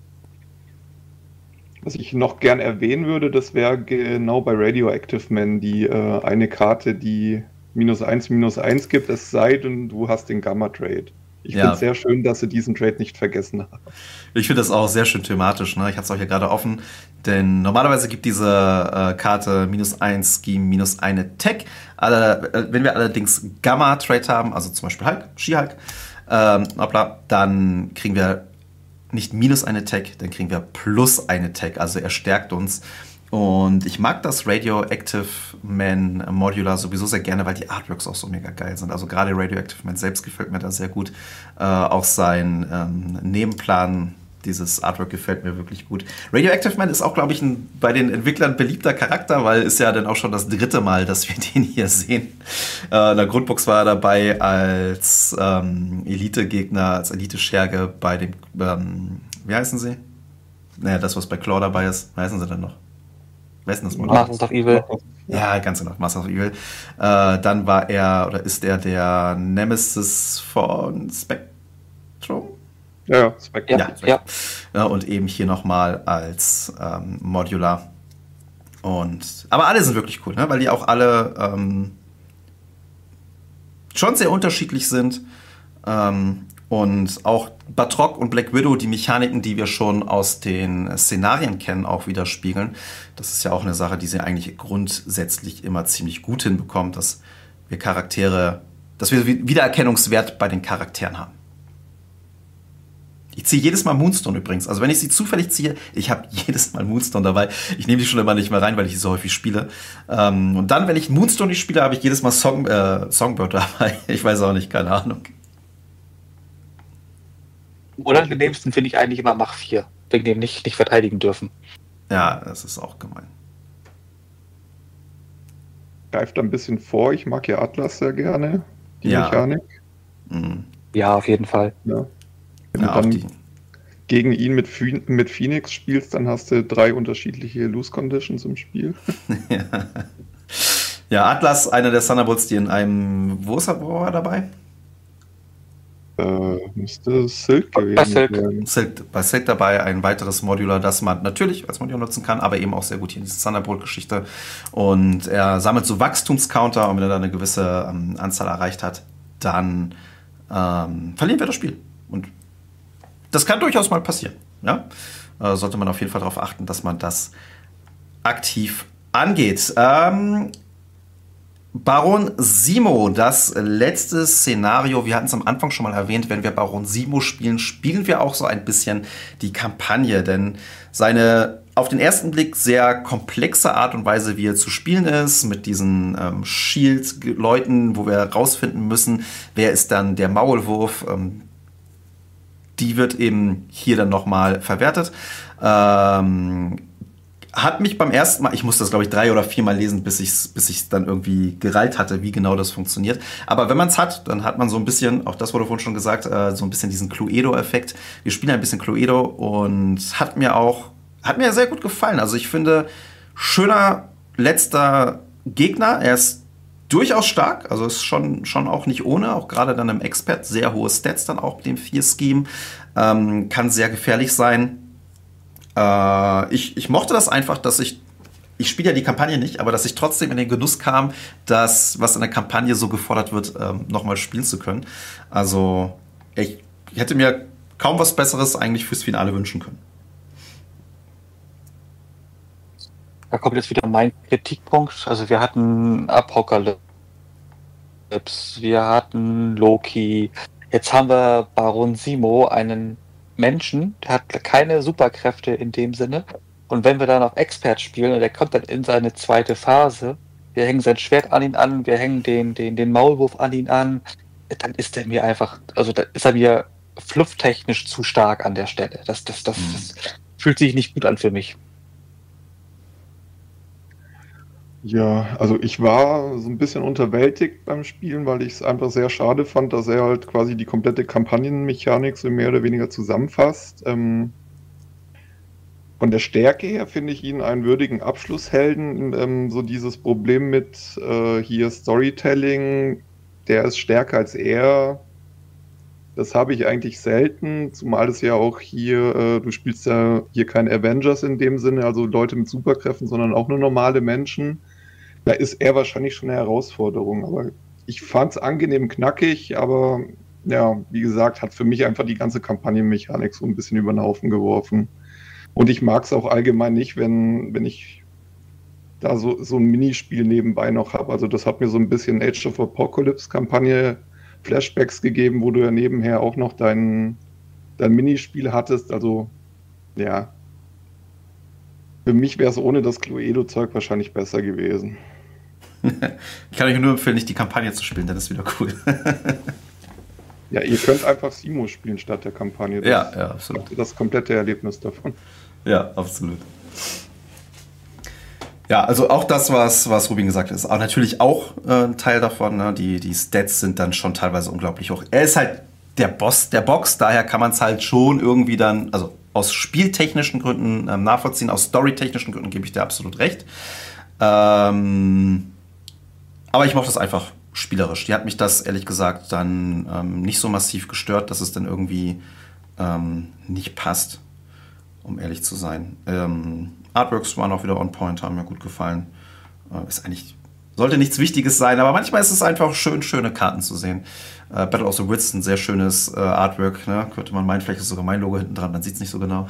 Was ich noch gern erwähnen würde, das wäre genau bei Radioactive Man die eine Karte, die -1/-1 gibt, es sei denn, du hast den Gamma-Trade. Ich finde es sehr schön, dass sie diesen Trade nicht vergessen haben. Ich finde das auch sehr schön thematisch. Ne? Ich habe es auch hier gerade offen, denn normalerweise gibt diese Karte -1 gegen -1 Attack. Wenn wir allerdings Gamma-Trade haben, also zum Beispiel She-Hulk, dann kriegen wir nicht -1 Attack, dann kriegen wir +1 Attack. Also er stärkt uns. Und ich mag das Radioactive Man Modular sowieso sehr gerne, weil die Artworks auch so mega geil sind. Also gerade Radioactive Man selbst gefällt mir da sehr gut. Auch sein Nebenplan, dieses Artwork gefällt mir wirklich gut. Radioactive Man ist auch, glaube ich, bei den Entwicklern beliebter Charakter, weil ist ja dann auch schon das 3. Mal, dass wir den hier sehen. In der Grundbox war er dabei als Elite-Gegner, als Elite-Scherge bei dem, wie heißen sie? Naja, das, was bei Claw dabei ist. Wie heißen sie denn noch? Wer ist denn das Modell? Masters of Evil. Ja, ganz genau, Masters of Evil. Dann war ist er der Nemesis von Spectrum? Ja, Spectrum. Ja, und eben hier nochmal als Modular. Aber alle sind wirklich cool, ne? Weil die auch alle schon sehr unterschiedlich sind. Und auch Batroc und Black Widow, die Mechaniken, die wir schon aus den Szenarien kennen, auch widerspiegeln. Das ist ja auch eine Sache, die sie eigentlich grundsätzlich immer ziemlich gut hinbekommt, dass wir Wiedererkennungswert bei den Charakteren haben. Ich ziehe jedes Mal Moonstone übrigens. Also wenn ich sie zufällig ziehe, ich habe jedes Mal Moonstone dabei. Ich nehme die schon immer nicht mehr rein, weil ich sie so häufig spiele. Und dann, wenn ich Moonstone nicht spiele, habe ich jedes Mal Songbird dabei. Ich weiß auch nicht, keine Ahnung. Am unangenehmsten finde ich eigentlich immer Mach 4. wegen dem nicht verteidigen dürfen. Ja, das ist auch gemein. Greift ein bisschen vor. Ich mag ja Atlas sehr gerne, die Ja. Mechanik. Mhm. Ja, auf jeden Fall. Ja. Wenn Ja, du auch dann die. gegen ihn mit Phoenix spielst, dann hast du 3 unterschiedliche Loose Conditions im Spiel. Ja, Atlas, einer der Thunderbolts, die in einem. Wo war er dabei? Müsste Silk Bei gewesen Silk. sein. Bei Silk dabei ein weiteres Modular, das man natürlich als Modular nutzen kann, aber eben auch sehr gut hier in diese Thunderbolt-Geschichte. Und er sammelt so Wachstumscounter und wenn er dann eine gewisse Anzahl erreicht hat, dann verlieren wir das Spiel. Und das kann durchaus mal passieren. Ja? Sollte man auf jeden Fall darauf achten, dass man das aktiv angeht. Baron Zemo, das letzte Szenario, wir hatten es am Anfang schon mal erwähnt, wenn wir Baron Zemo spielen, spielen wir auch so ein bisschen die Kampagne, denn seine auf den ersten Blick sehr komplexe Art und Weise, wie er zu spielen ist, mit diesen Shield-Leuten, wo wir rausfinden müssen, wer ist dann der Maulwurf, die wird eben hier dann nochmal verwertet. Hat mich beim ersten Mal, ich musste das glaube ich 3 oder 4 Mal lesen, bis ich dann irgendwie gereilt hatte, wie genau das funktioniert. Aber wenn man es hat, dann hat man so ein bisschen, auch das wurde vorhin schon gesagt, so ein bisschen diesen Cluedo-Effekt. Wir spielen ein bisschen Cluedo und hat mir sehr gut gefallen. Also ich finde, schöner letzter Gegner. Er ist durchaus stark, also ist schon auch nicht ohne, auch gerade dann im Expert, sehr hohe Stats dann auch mit dem 4-Scheme. Kann sehr gefährlich sein. Ich mochte das einfach, dass ich spiele ja die Kampagne nicht, aber dass ich trotzdem in den Genuss kam, das, was in der Kampagne so gefordert wird, nochmal spielen zu können. Also ich hätte mir kaum was Besseres eigentlich fürs Finale wünschen können. Da kommt jetzt wieder mein Kritikpunkt. Also wir hatten Apocalypse, wir hatten Loki, jetzt haben wir Baron Zemo, einen Menschen, der hat keine Superkräfte in dem Sinne. Und wenn wir dann auf Expert spielen und der kommt dann in seine zweite Phase, wir hängen sein Schwert an ihn an, wir hängen den Maulwurf an ihn an, dann ist er mir einfach, also da ist er mir flufftechnisch zu stark an der Stelle. Das fühlt sich nicht gut an für mich. Ja, also ich war so ein bisschen unterwältigt beim Spielen, weil ich es einfach sehr schade fand, dass er halt quasi die komplette Kampagnenmechanik so mehr oder weniger zusammenfasst. Von der Stärke her finde ich ihn einen würdigen Abschlusshelden. So dieses Problem mit hier Storytelling, der ist stärker als er. Das habe ich eigentlich selten, zumal es ja auch hier, du spielst ja hier kein Avengers in dem Sinne, also Leute mit Superkräften, sondern auch nur normale Menschen. Da ist er wahrscheinlich schon eine Herausforderung, aber ich fand es angenehm knackig, aber ja, wie gesagt, hat für mich einfach die ganze Kampagnenmechanik so ein bisschen über den Haufen geworfen. Und ich mag es auch allgemein nicht, wenn ich da so ein Minispiel nebenbei noch habe. Also das hat mir so ein bisschen Age of Apocalypse-Kampagne Flashbacks gegeben, wo du ja nebenher auch noch dein Minispiel hattest. Also ja, für mich wäre es ohne das Cluedo-Zeug wahrscheinlich besser gewesen. Ich kann euch nur empfehlen, nicht die Kampagne zu spielen, dann ist wieder cool. Ja, ihr könnt einfach Simo spielen statt der Kampagne. Das, ja, absolut. Das komplette Erlebnis davon. Ja, absolut. Ja, also auch das, was Rubin gesagt hat, ist auch natürlich auch ein Teil davon. Ne? Die Stats sind dann schon teilweise unglaublich hoch. Er ist halt der Boss der Box, daher kann man es halt schon irgendwie dann, also aus spieltechnischen Gründen nachvollziehen, aus storytechnischen Gründen gebe ich dir absolut recht. Aber ich mochte das einfach spielerisch. Die hat mich das, ehrlich gesagt, dann nicht so massiv gestört, dass es dann irgendwie nicht passt, um ehrlich zu sein. Artworks waren auch wieder on point, haben mir gut gefallen. Ist eigentlich, sollte nichts Wichtiges sein, aber manchmal ist es einfach schön, schöne Karten zu sehen. Battle of the Wits, ein sehr schönes Artwork, ne? Könnte man meinen, vielleicht ist sogar mein Logo hinten dran, man sieht es nicht so genau.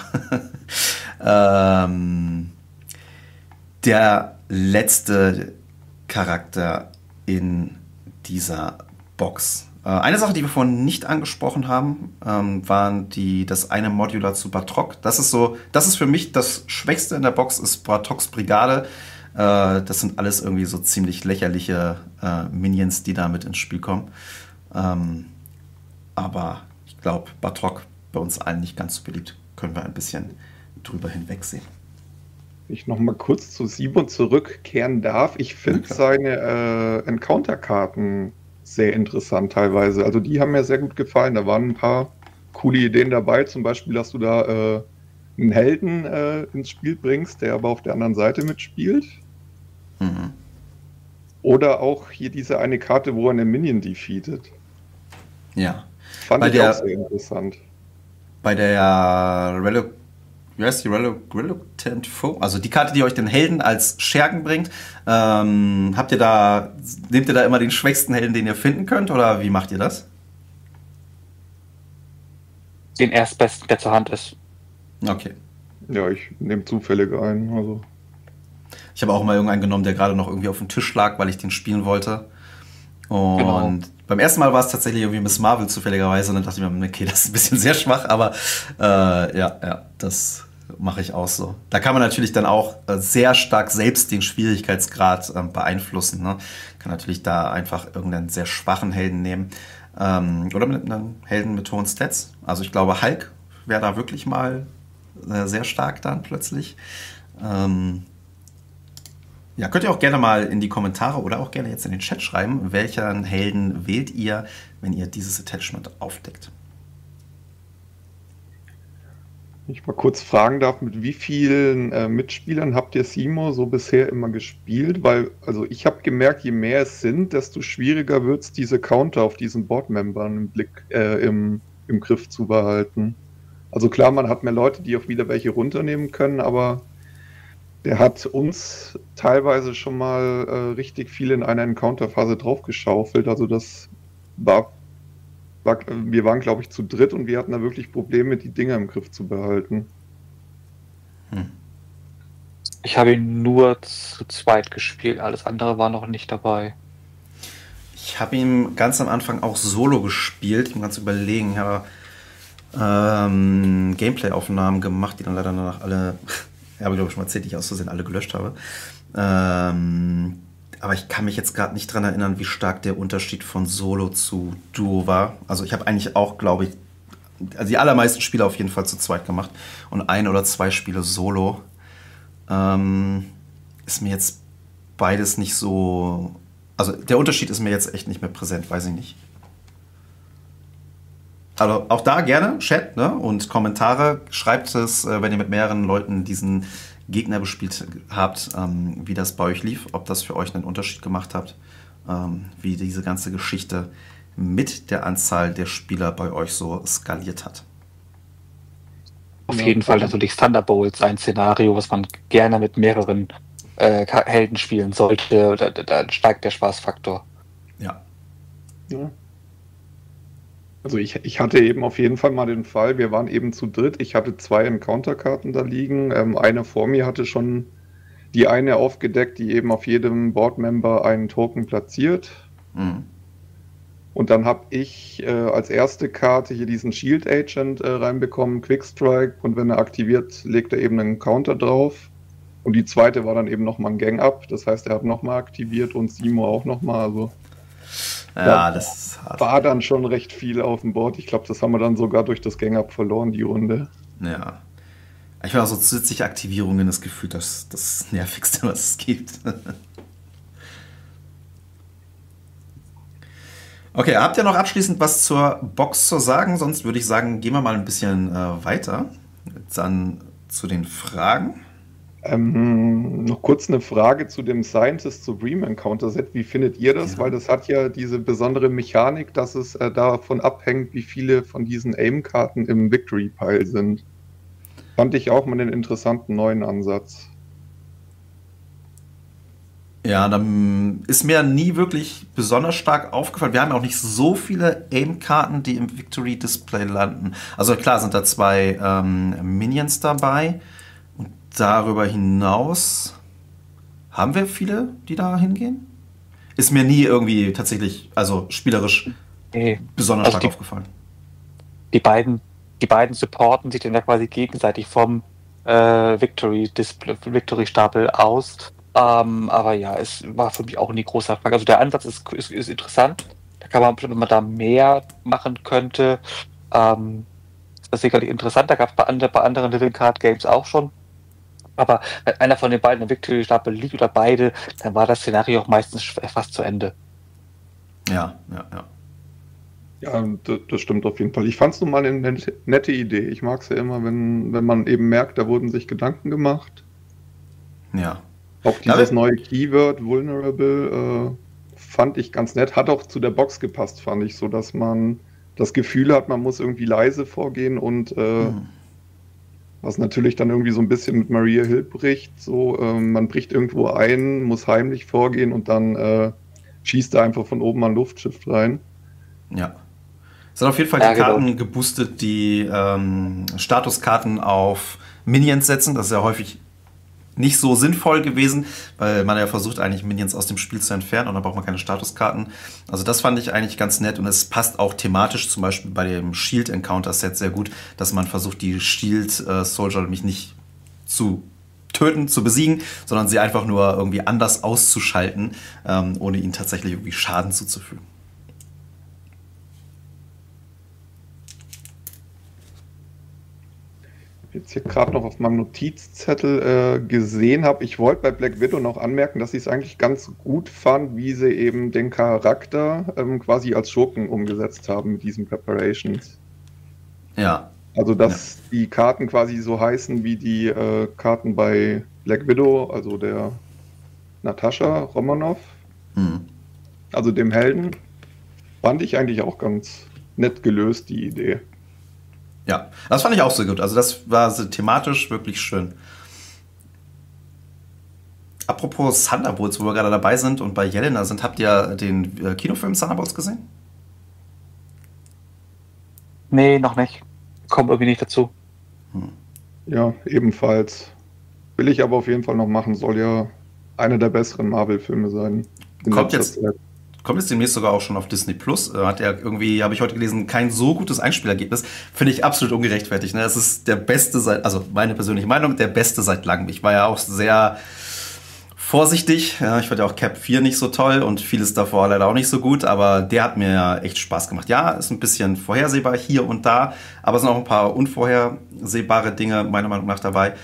Der letzte Charakter in dieser Box. Eine Sache, die wir vorhin nicht angesprochen haben, waren das eine Modular zu Batroc. Das ist für mich das Schwächste in der Box, ist Batrocs Brigade. Das sind alles irgendwie so ziemlich lächerliche Minions, die da mit ins Spiel kommen. Aber ich glaube, Batroc bei uns allen nicht ganz so beliebt. können wir ein bisschen drüber hinwegsehen. Wenn ich noch mal kurz zu Simon zurückkehren darf, ich finde seine Encounter-Karten sehr interessant teilweise. Also die haben mir sehr gut gefallen. Da waren ein paar coole Ideen dabei. Zum Beispiel, dass du da einen Helden ins Spiel bringst, der aber auf der anderen Seite mitspielt. Mhm. Oder auch hier diese eine Karte, wo er eine Minion defeatet. Ja. Fand ich auch sehr interessant. Bei der Reluctant Foe, also die Karte, die euch den Helden als Schergen bringt, nehmt ihr da immer den schwächsten Helden, den ihr finden könnt, oder wie macht ihr das? Den erstbesten, der zur Hand ist. Okay. Ja, ich nehme zufällig ein. Also. Ich habe auch mal irgendeinen genommen, der gerade noch irgendwie auf dem Tisch lag, weil ich den spielen wollte. Und beim ersten Mal war es tatsächlich irgendwie Miss Marvel zufälligerweise. Und dann dachte ich mir, okay, das ist ein bisschen sehr schwach, aber ja, das mache ich auch so. Da kann man natürlich dann auch sehr stark selbst den Schwierigkeitsgrad beeinflussen. Ne? Kann natürlich da einfach irgendeinen sehr schwachen Helden nehmen. Oder mit einem Helden mit hohen Stats. Also ich glaube, Hulk wäre da wirklich mal sehr stark dann plötzlich. Ja, könnt ihr auch gerne mal in die Kommentare oder auch gerne jetzt in den Chat schreiben, welchen Helden wählt ihr, wenn ihr dieses Attachment aufdeckt. Ich mal kurz fragen darf, mit wie vielen Mitspielern habt ihr Simo so bisher immer gespielt? Weil, also ich habe gemerkt, je mehr es sind, desto schwieriger wird es, diese Counter auf diesen Board-Membern im Griff zu behalten. Also klar, man hat mehr Leute, die auch wieder welche runternehmen können, aber der hat uns teilweise schon mal richtig viel in einer Encounter-Phase draufgeschaufelt. Also das wir waren, glaube ich, zu dritt und wir hatten da wirklich Probleme, die Dinger im Griff zu behalten. Ich habe ihn nur zu zweit gespielt, alles andere war noch nicht dabei. Ich habe ihn ganz am Anfang auch solo gespielt. Ich muss ganz überlegen. Ich habe Gameplay-Aufnahmen gemacht, die dann leider danach alle, habe ich glaube ich schon mal erzählt, die ich aus Versehen alle gelöscht habe. Aber ich kann mich jetzt gerade nicht dran erinnern, wie stark der Unterschied von Solo zu Duo war. Also ich habe eigentlich auch, glaube ich, also die allermeisten Spiele auf jeden Fall zu zweit gemacht und 1 oder 2 Spiele Solo. Ist mir jetzt beides nicht so, also der Unterschied ist mir jetzt echt nicht mehr präsent, weiß ich nicht. Also auch da gerne Chat, ne? Und Kommentare. Schreibt es, wenn ihr mit mehreren Leuten diesen Gegner bespielt habt, wie das bei euch lief, ob das für euch einen Unterschied gemacht hat, wie diese ganze Geschichte mit der Anzahl der Spieler bei euch so skaliert hat. Auf jeden Fall natürlich Thunderbolts ein Szenario, was man gerne mit mehreren Helden spielen sollte. Da steigt der Spaßfaktor. Ja. Also ich hatte eben auf jeden Fall mal den Fall, wir waren eben zu dritt, ich hatte 2 Encounter-Karten da liegen, eine vor mir hatte schon die eine aufgedeckt, die eben auf jedem Board-Member einen Token platziert. Mhm. Und dann habe ich als erste Karte hier diesen Shield Agent reinbekommen, Quickstrike, und wenn er aktiviert, legt er eben einen Counter drauf. Und die zweite war dann eben nochmal ein Gang-Up, das heißt, er hat nochmal aktiviert und Simo auch nochmal, also ja, das ist hart. War dann schon recht viel auf dem Board. Ich glaube, das haben wir dann sogar durch das Gang-Up verloren, die Runde. Ja. Ich finde auch so zusätzliche Aktivierungen das Gefühl, das Nervigste, was es gibt. Okay, habt ihr noch abschließend was zur Box zu sagen? Sonst würde ich sagen, gehen wir mal ein bisschen weiter. Dann zu den Fragen. Noch kurz eine Frage zu dem Scientist Supreme Encounter Set. Wie findet ihr das? Ja. Weil das hat ja diese besondere Mechanik, dass es davon abhängt, wie viele von diesen Aim-Karten im Victory Pile sind. Fand ich auch mal einen interessanten neuen Ansatz. Ja, dann ist mir nie wirklich besonders stark aufgefallen. Wir haben auch nicht so viele Aim-Karten, die im Victory-Display landen. Also klar sind da 2 Minions dabei. Und darüber hinaus haben wir viele, die da hingehen? Ist mir nie irgendwie tatsächlich, also spielerisch besonders stark aufgefallen. Die beiden supporten sich dann ja quasi gegenseitig vom Victory-Stapel aus. Aber ja, es war für mich auch nie großer Frage. Also der Ansatz ist interessant. Da kann man, wenn man da mehr machen könnte. Es das sicherlich interessant. Da gab es bei anderen Living Card Games auch schon. Aber wenn einer von den beiden im Victory-Stapel liegt oder beide, dann war das Szenario auch meistens fast zu Ende. Ja. Ja, das stimmt auf jeden Fall. Ich fand es nun mal eine nette Idee. Ich mag es ja immer, wenn man eben merkt, da wurden sich Gedanken gemacht. Ja. Auch dieses neue Keyword, Vulnerable, fand ich ganz nett. Hat auch zu der Box gepasst, fand ich, so dass man das Gefühl hat, man muss irgendwie leise vorgehen und was natürlich dann irgendwie so ein bisschen mit Maria Hill bricht. So, man bricht irgendwo ein, muss heimlich vorgehen und dann schießt er einfach von oben mal ein Luftschiff rein. Ja. Es hat auf jeden Fall die Karten geboostet, die Statuskarten auf Minions setzen. Das ist ja häufig nicht so sinnvoll gewesen, weil man ja versucht eigentlich Minions aus dem Spiel zu entfernen und dann braucht man keine Statuskarten. Also das fand ich eigentlich ganz nett und es passt auch thematisch zum Beispiel bei dem Shield Encounter Set sehr gut, dass man versucht, die Shield Soldier nämlich nicht zu töten, zu besiegen, sondern sie einfach nur irgendwie anders auszuschalten, ohne ihnen tatsächlich irgendwie Schaden zuzufügen. Jetzt hier gerade noch auf meinem Notizzettel gesehen habe, ich wollte bei Black Widow noch anmerken, dass ich es eigentlich ganz gut fand, wie sie eben den Charakter quasi als Schurken umgesetzt haben mit diesen Preparations. Ja. Also, dass die Karten quasi so heißen wie die Karten bei Black Widow, also der Natascha Romanoff, also dem Helden, fand ich eigentlich auch ganz nett gelöst, die Idee. Ja, das fand ich auch so gut. Also das war so thematisch wirklich schön. Apropos Thunderbolts, wo wir gerade dabei sind und bei Jelena sind, habt ihr den Kinofilm Thunderbolts gesehen? Nee, noch nicht. Kommt irgendwie nicht dazu. Ja, ebenfalls. Will ich aber auf jeden Fall noch machen. Soll ja einer der besseren Marvel-Filme sein. Kommt jetzt demnächst sogar auch schon auf Disney Plus. Hat er irgendwie, habe ich heute gelesen, kein so gutes Einspielergebnis. Finde ich absolut ungerechtfertigt. Ne? Das ist der beste also meine persönliche Meinung, der beste seit langem. Ich war ja auch sehr vorsichtig. Ja, ich fand ja auch Cap 4 nicht so toll und vieles davor leider auch nicht so gut, aber der hat mir ja echt Spaß gemacht. Ja, ist ein bisschen vorhersehbar hier und da, aber es sind auch ein paar unvorhersehbare Dinge meiner Meinung nach dabei.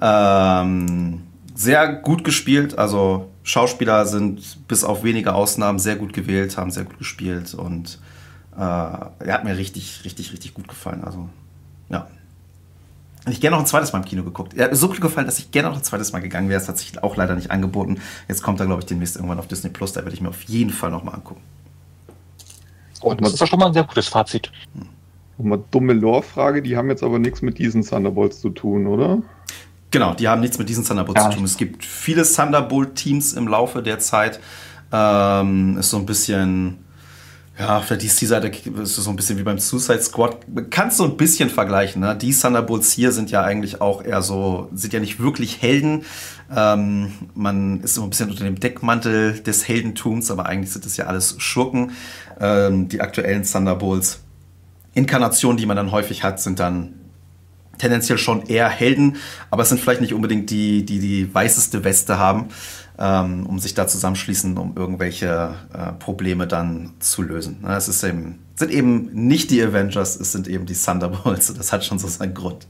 Sehr gut gespielt, also Schauspieler sind bis auf wenige Ausnahmen sehr gut gewählt, haben sehr gut gespielt und er hat mir richtig, richtig, richtig gut gefallen. Also, ja. Ich gerne noch ein zweites Mal im Kino geguckt. Er hat mir so gut gefallen, dass ich gerne noch ein zweites Mal gegangen wäre. Es hat sich auch leider nicht angeboten. Jetzt kommt er, glaube ich, demnächst irgendwann auf Disney Plus. Da werde ich mir auf jeden Fall noch mal angucken. Und das ist doch schon mal ein sehr gutes Fazit. Mal dumme Lore-Frage, die haben jetzt aber nichts mit diesen Thunderbolts zu tun, oder? Genau, die haben nichts mit diesen Thunderbolts zu tun. Es gibt viele Thunderbolt-Teams im Laufe der Zeit. Ist so ein bisschen, ja, auf der DC-Seite ist es so ein bisschen wie beim Suicide Squad. Man kann es so ein bisschen vergleichen. Ne? Die Thunderbolts hier sind ja eigentlich auch eher so, sind ja nicht wirklich Helden. Man ist so ein bisschen unter dem Deckmantel des Heldentums, aber eigentlich sind das ja alles Schurken. Die aktuellen Thunderbolts. Inkarnationen, die man dann häufig hat, sind dann tendenziell schon eher Helden, aber es sind vielleicht nicht unbedingt die weißeste Weste haben, um sich da zusammenschließen, um irgendwelche Probleme dann zu lösen. Es sind eben nicht die Avengers, es sind eben die Thunderbolts. Das hat schon so seinen Grund.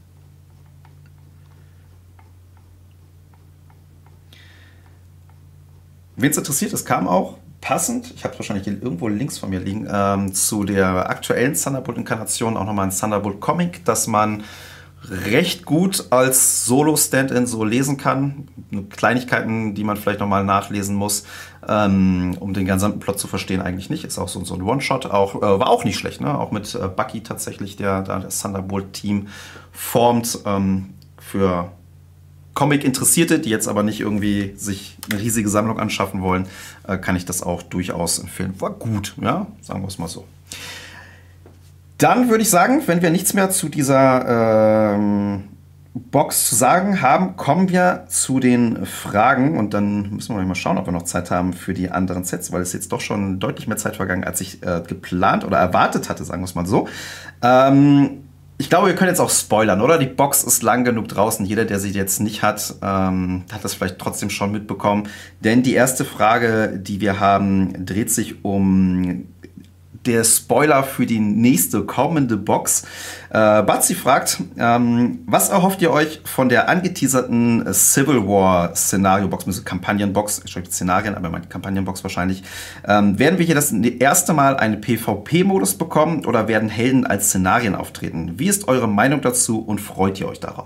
Wen es interessiert, es kam auch passend, ich habe wahrscheinlich irgendwo links von mir liegen, zu der aktuellen Thunderbolt-Inkarnation auch nochmal ein Thunderbolt-Comic, das man recht gut als Solo-Stand-In so lesen kann. Kleinigkeiten, die man vielleicht nochmal nachlesen muss, um den gesamten Plot zu verstehen, eigentlich nicht. Ist auch so ein One-Shot. War auch nicht schlecht, ne? Auch mit Bucky tatsächlich, der das Thunderbolt-Team formt. Für Comic-Interessierte, die jetzt aber nicht irgendwie sich eine riesige Sammlung anschaffen wollen, kann ich das auch durchaus empfehlen. War gut, ja? Sagen wir es mal so. Dann würde ich sagen, wenn wir nichts mehr zu dieser Box zu sagen haben, kommen wir zu den Fragen und dann müssen wir mal schauen, ob wir noch Zeit haben für die anderen Sets, weil es jetzt doch schon deutlich mehr Zeit vergangen, als ich geplant oder erwartet hatte, sagen wir es mal so. Ich glaube, wir können jetzt auch spoilern, oder? Die Box ist lang genug draußen. Jeder, der sie jetzt nicht hat, hat das vielleicht trotzdem schon mitbekommen. Denn die erste Frage, die wir haben, dreht sich um der Spoiler für die nächste kommende Box. Batzi fragt, was erhofft ihr euch von der angeteaserten Civil War Szenario-Box, also Kampagnenbox, ich schreibe Szenarien, aber meine Kampagnenbox wahrscheinlich. Werden wir hier das erste Mal einen PvP-Modus bekommen oder werden Helden als Szenarien auftreten? Wie ist eure Meinung dazu und freut ihr euch darauf?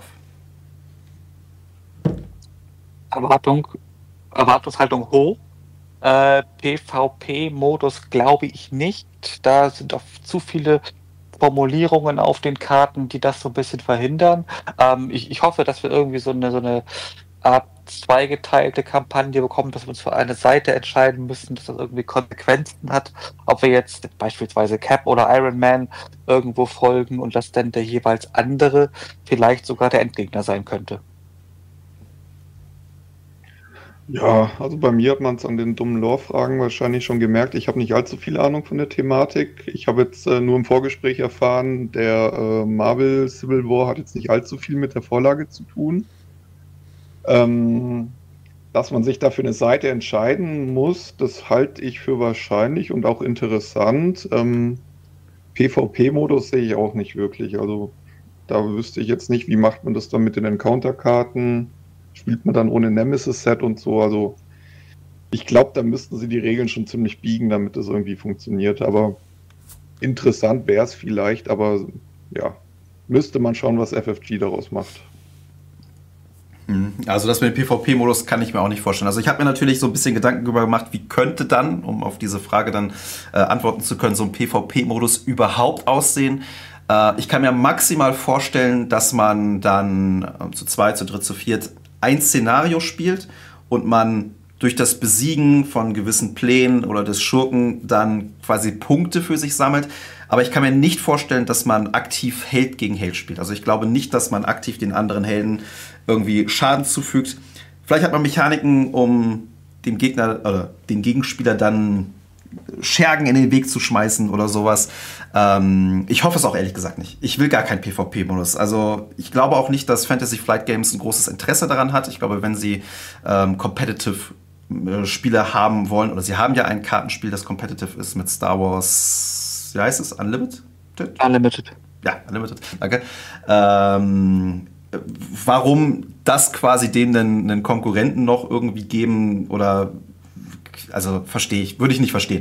Erwartungshaltung hoch. PvP-Modus glaube ich nicht. Da sind auch zu viele Formulierungen auf den Karten, die das so ein bisschen verhindern. Ich hoffe, dass wir irgendwie so eine Art zweigeteilte Kampagne bekommen, dass wir uns für eine Seite entscheiden müssen, dass das irgendwie Konsequenzen hat, ob wir jetzt beispielsweise Cap oder Iron Man irgendwo folgen und dass dann der jeweils andere vielleicht sogar der Endgegner sein könnte. Ja, also bei mir hat man es an den dummen Lore-Fragen wahrscheinlich schon gemerkt. Ich habe nicht allzu viel Ahnung von der Thematik. Ich habe jetzt nur im Vorgespräch erfahren, der Marvel Civil War hat jetzt nicht allzu viel mit der Vorlage zu tun. Dass man sich dafür eine Seite entscheiden muss, das halte ich für wahrscheinlich und auch interessant. PvP-Modus sehe ich auch nicht wirklich. Also da wüsste ich jetzt nicht, wie macht man das dann mit den Encounter-Karten? Spielt man dann ohne Nemesis-Set und so? Also ich glaube, da müssten sie die Regeln schon ziemlich biegen, damit das irgendwie funktioniert. Aber interessant wäre es vielleicht, aber ja, müsste man schauen, was FFG daraus macht. Also das mit dem PvP-Modus kann ich mir auch nicht vorstellen. Also ich habe mir natürlich so ein bisschen Gedanken darüber gemacht, wie könnte dann, um auf diese Frage dann antworten zu können, so ein PvP-Modus überhaupt aussehen. Ich kann mir maximal vorstellen, dass man dann zu zweit, zu dritt, zu viert ein Szenario spielt und man durch das Besiegen von gewissen Plänen oder des Schurken dann quasi Punkte für sich sammelt. Aber ich kann mir nicht vorstellen, dass man aktiv Held gegen Held spielt. Also ich glaube nicht, dass man aktiv den anderen Helden irgendwie Schaden zufügt. Vielleicht hat man Mechaniken, um dem Gegner oder den Gegenspieler dann Schergen in den Weg zu schmeißen oder sowas. Ich hoffe es auch ehrlich gesagt nicht. Ich will gar keinen PvP-Modus. Also ich glaube auch nicht, dass Fantasy Flight Games ein großes Interesse daran hat. Ich glaube, wenn sie competitive Spiele haben wollen, oder sie haben ja ein Kartenspiel, das competitive ist mit Star Wars, wie heißt es? Unlimited? Unlimited. Ja, Unlimited, danke. Warum das quasi denen einen Konkurrenten noch irgendwie geben oder also verstehe ich, würde ich nicht verstehen.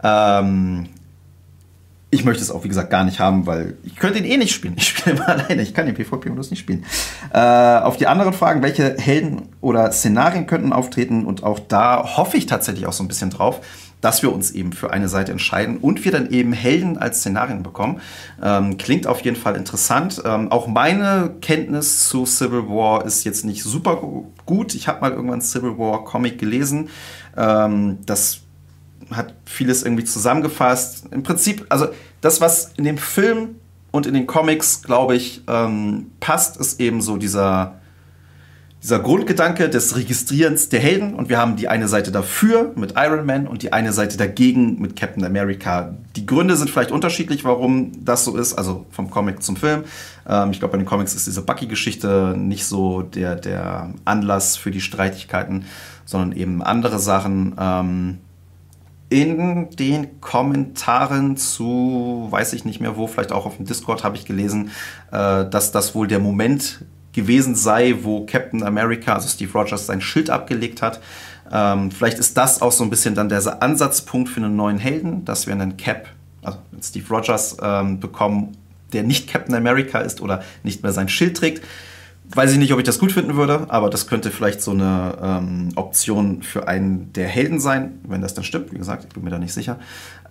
Ich möchte es auch, wie gesagt, gar nicht haben, weil ich könnte ihn eh nicht spielen. Ich spiele immer alleine, ich kann den PvP-Modus nicht spielen. Auf die anderen Fragen, welche Helden oder Szenarien könnten auftreten, und auch da hoffe ich tatsächlich auch so ein bisschen drauf, dass wir uns eben für eine Seite entscheiden und wir dann eben Helden als Szenarien bekommen. Klingt auf jeden Fall interessant. Auch meine Kenntnis zu Civil War ist jetzt nicht super gut. Ich habe mal irgendwann Civil War Comic gelesen. Das hat vieles irgendwie zusammengefasst. Im Prinzip, also das, was in dem Film und in den Comics, glaube ich, passt, ist eben so dieser Grundgedanke des Registrierens der Helden, und wir haben die eine Seite dafür mit Iron Man und die eine Seite dagegen mit Captain America. Die Gründe sind vielleicht unterschiedlich, warum das so ist, also vom Comic zum Film. Ich glaube, bei den Comics ist diese Bucky-Geschichte nicht so der Anlass für die Streitigkeiten, sondern eben andere Sachen. In den Kommentaren zu, weiß ich nicht mehr wo, vielleicht auch auf dem Discord habe ich gelesen, dass das wohl der Moment gewesen sei, wo Captain America, also Steve Rogers, sein Schild abgelegt hat. Vielleicht ist das auch so ein bisschen dann der Ansatzpunkt für einen neuen Helden, dass wir einen Cap, also einen Steve Rogers bekommen, der nicht Captain America ist oder nicht mehr sein Schild trägt. Weiß ich nicht, ob ich das gut finden würde, aber das könnte vielleicht so eine Option für einen der Helden sein, wenn das dann stimmt. Wie gesagt, ich bin mir da nicht sicher.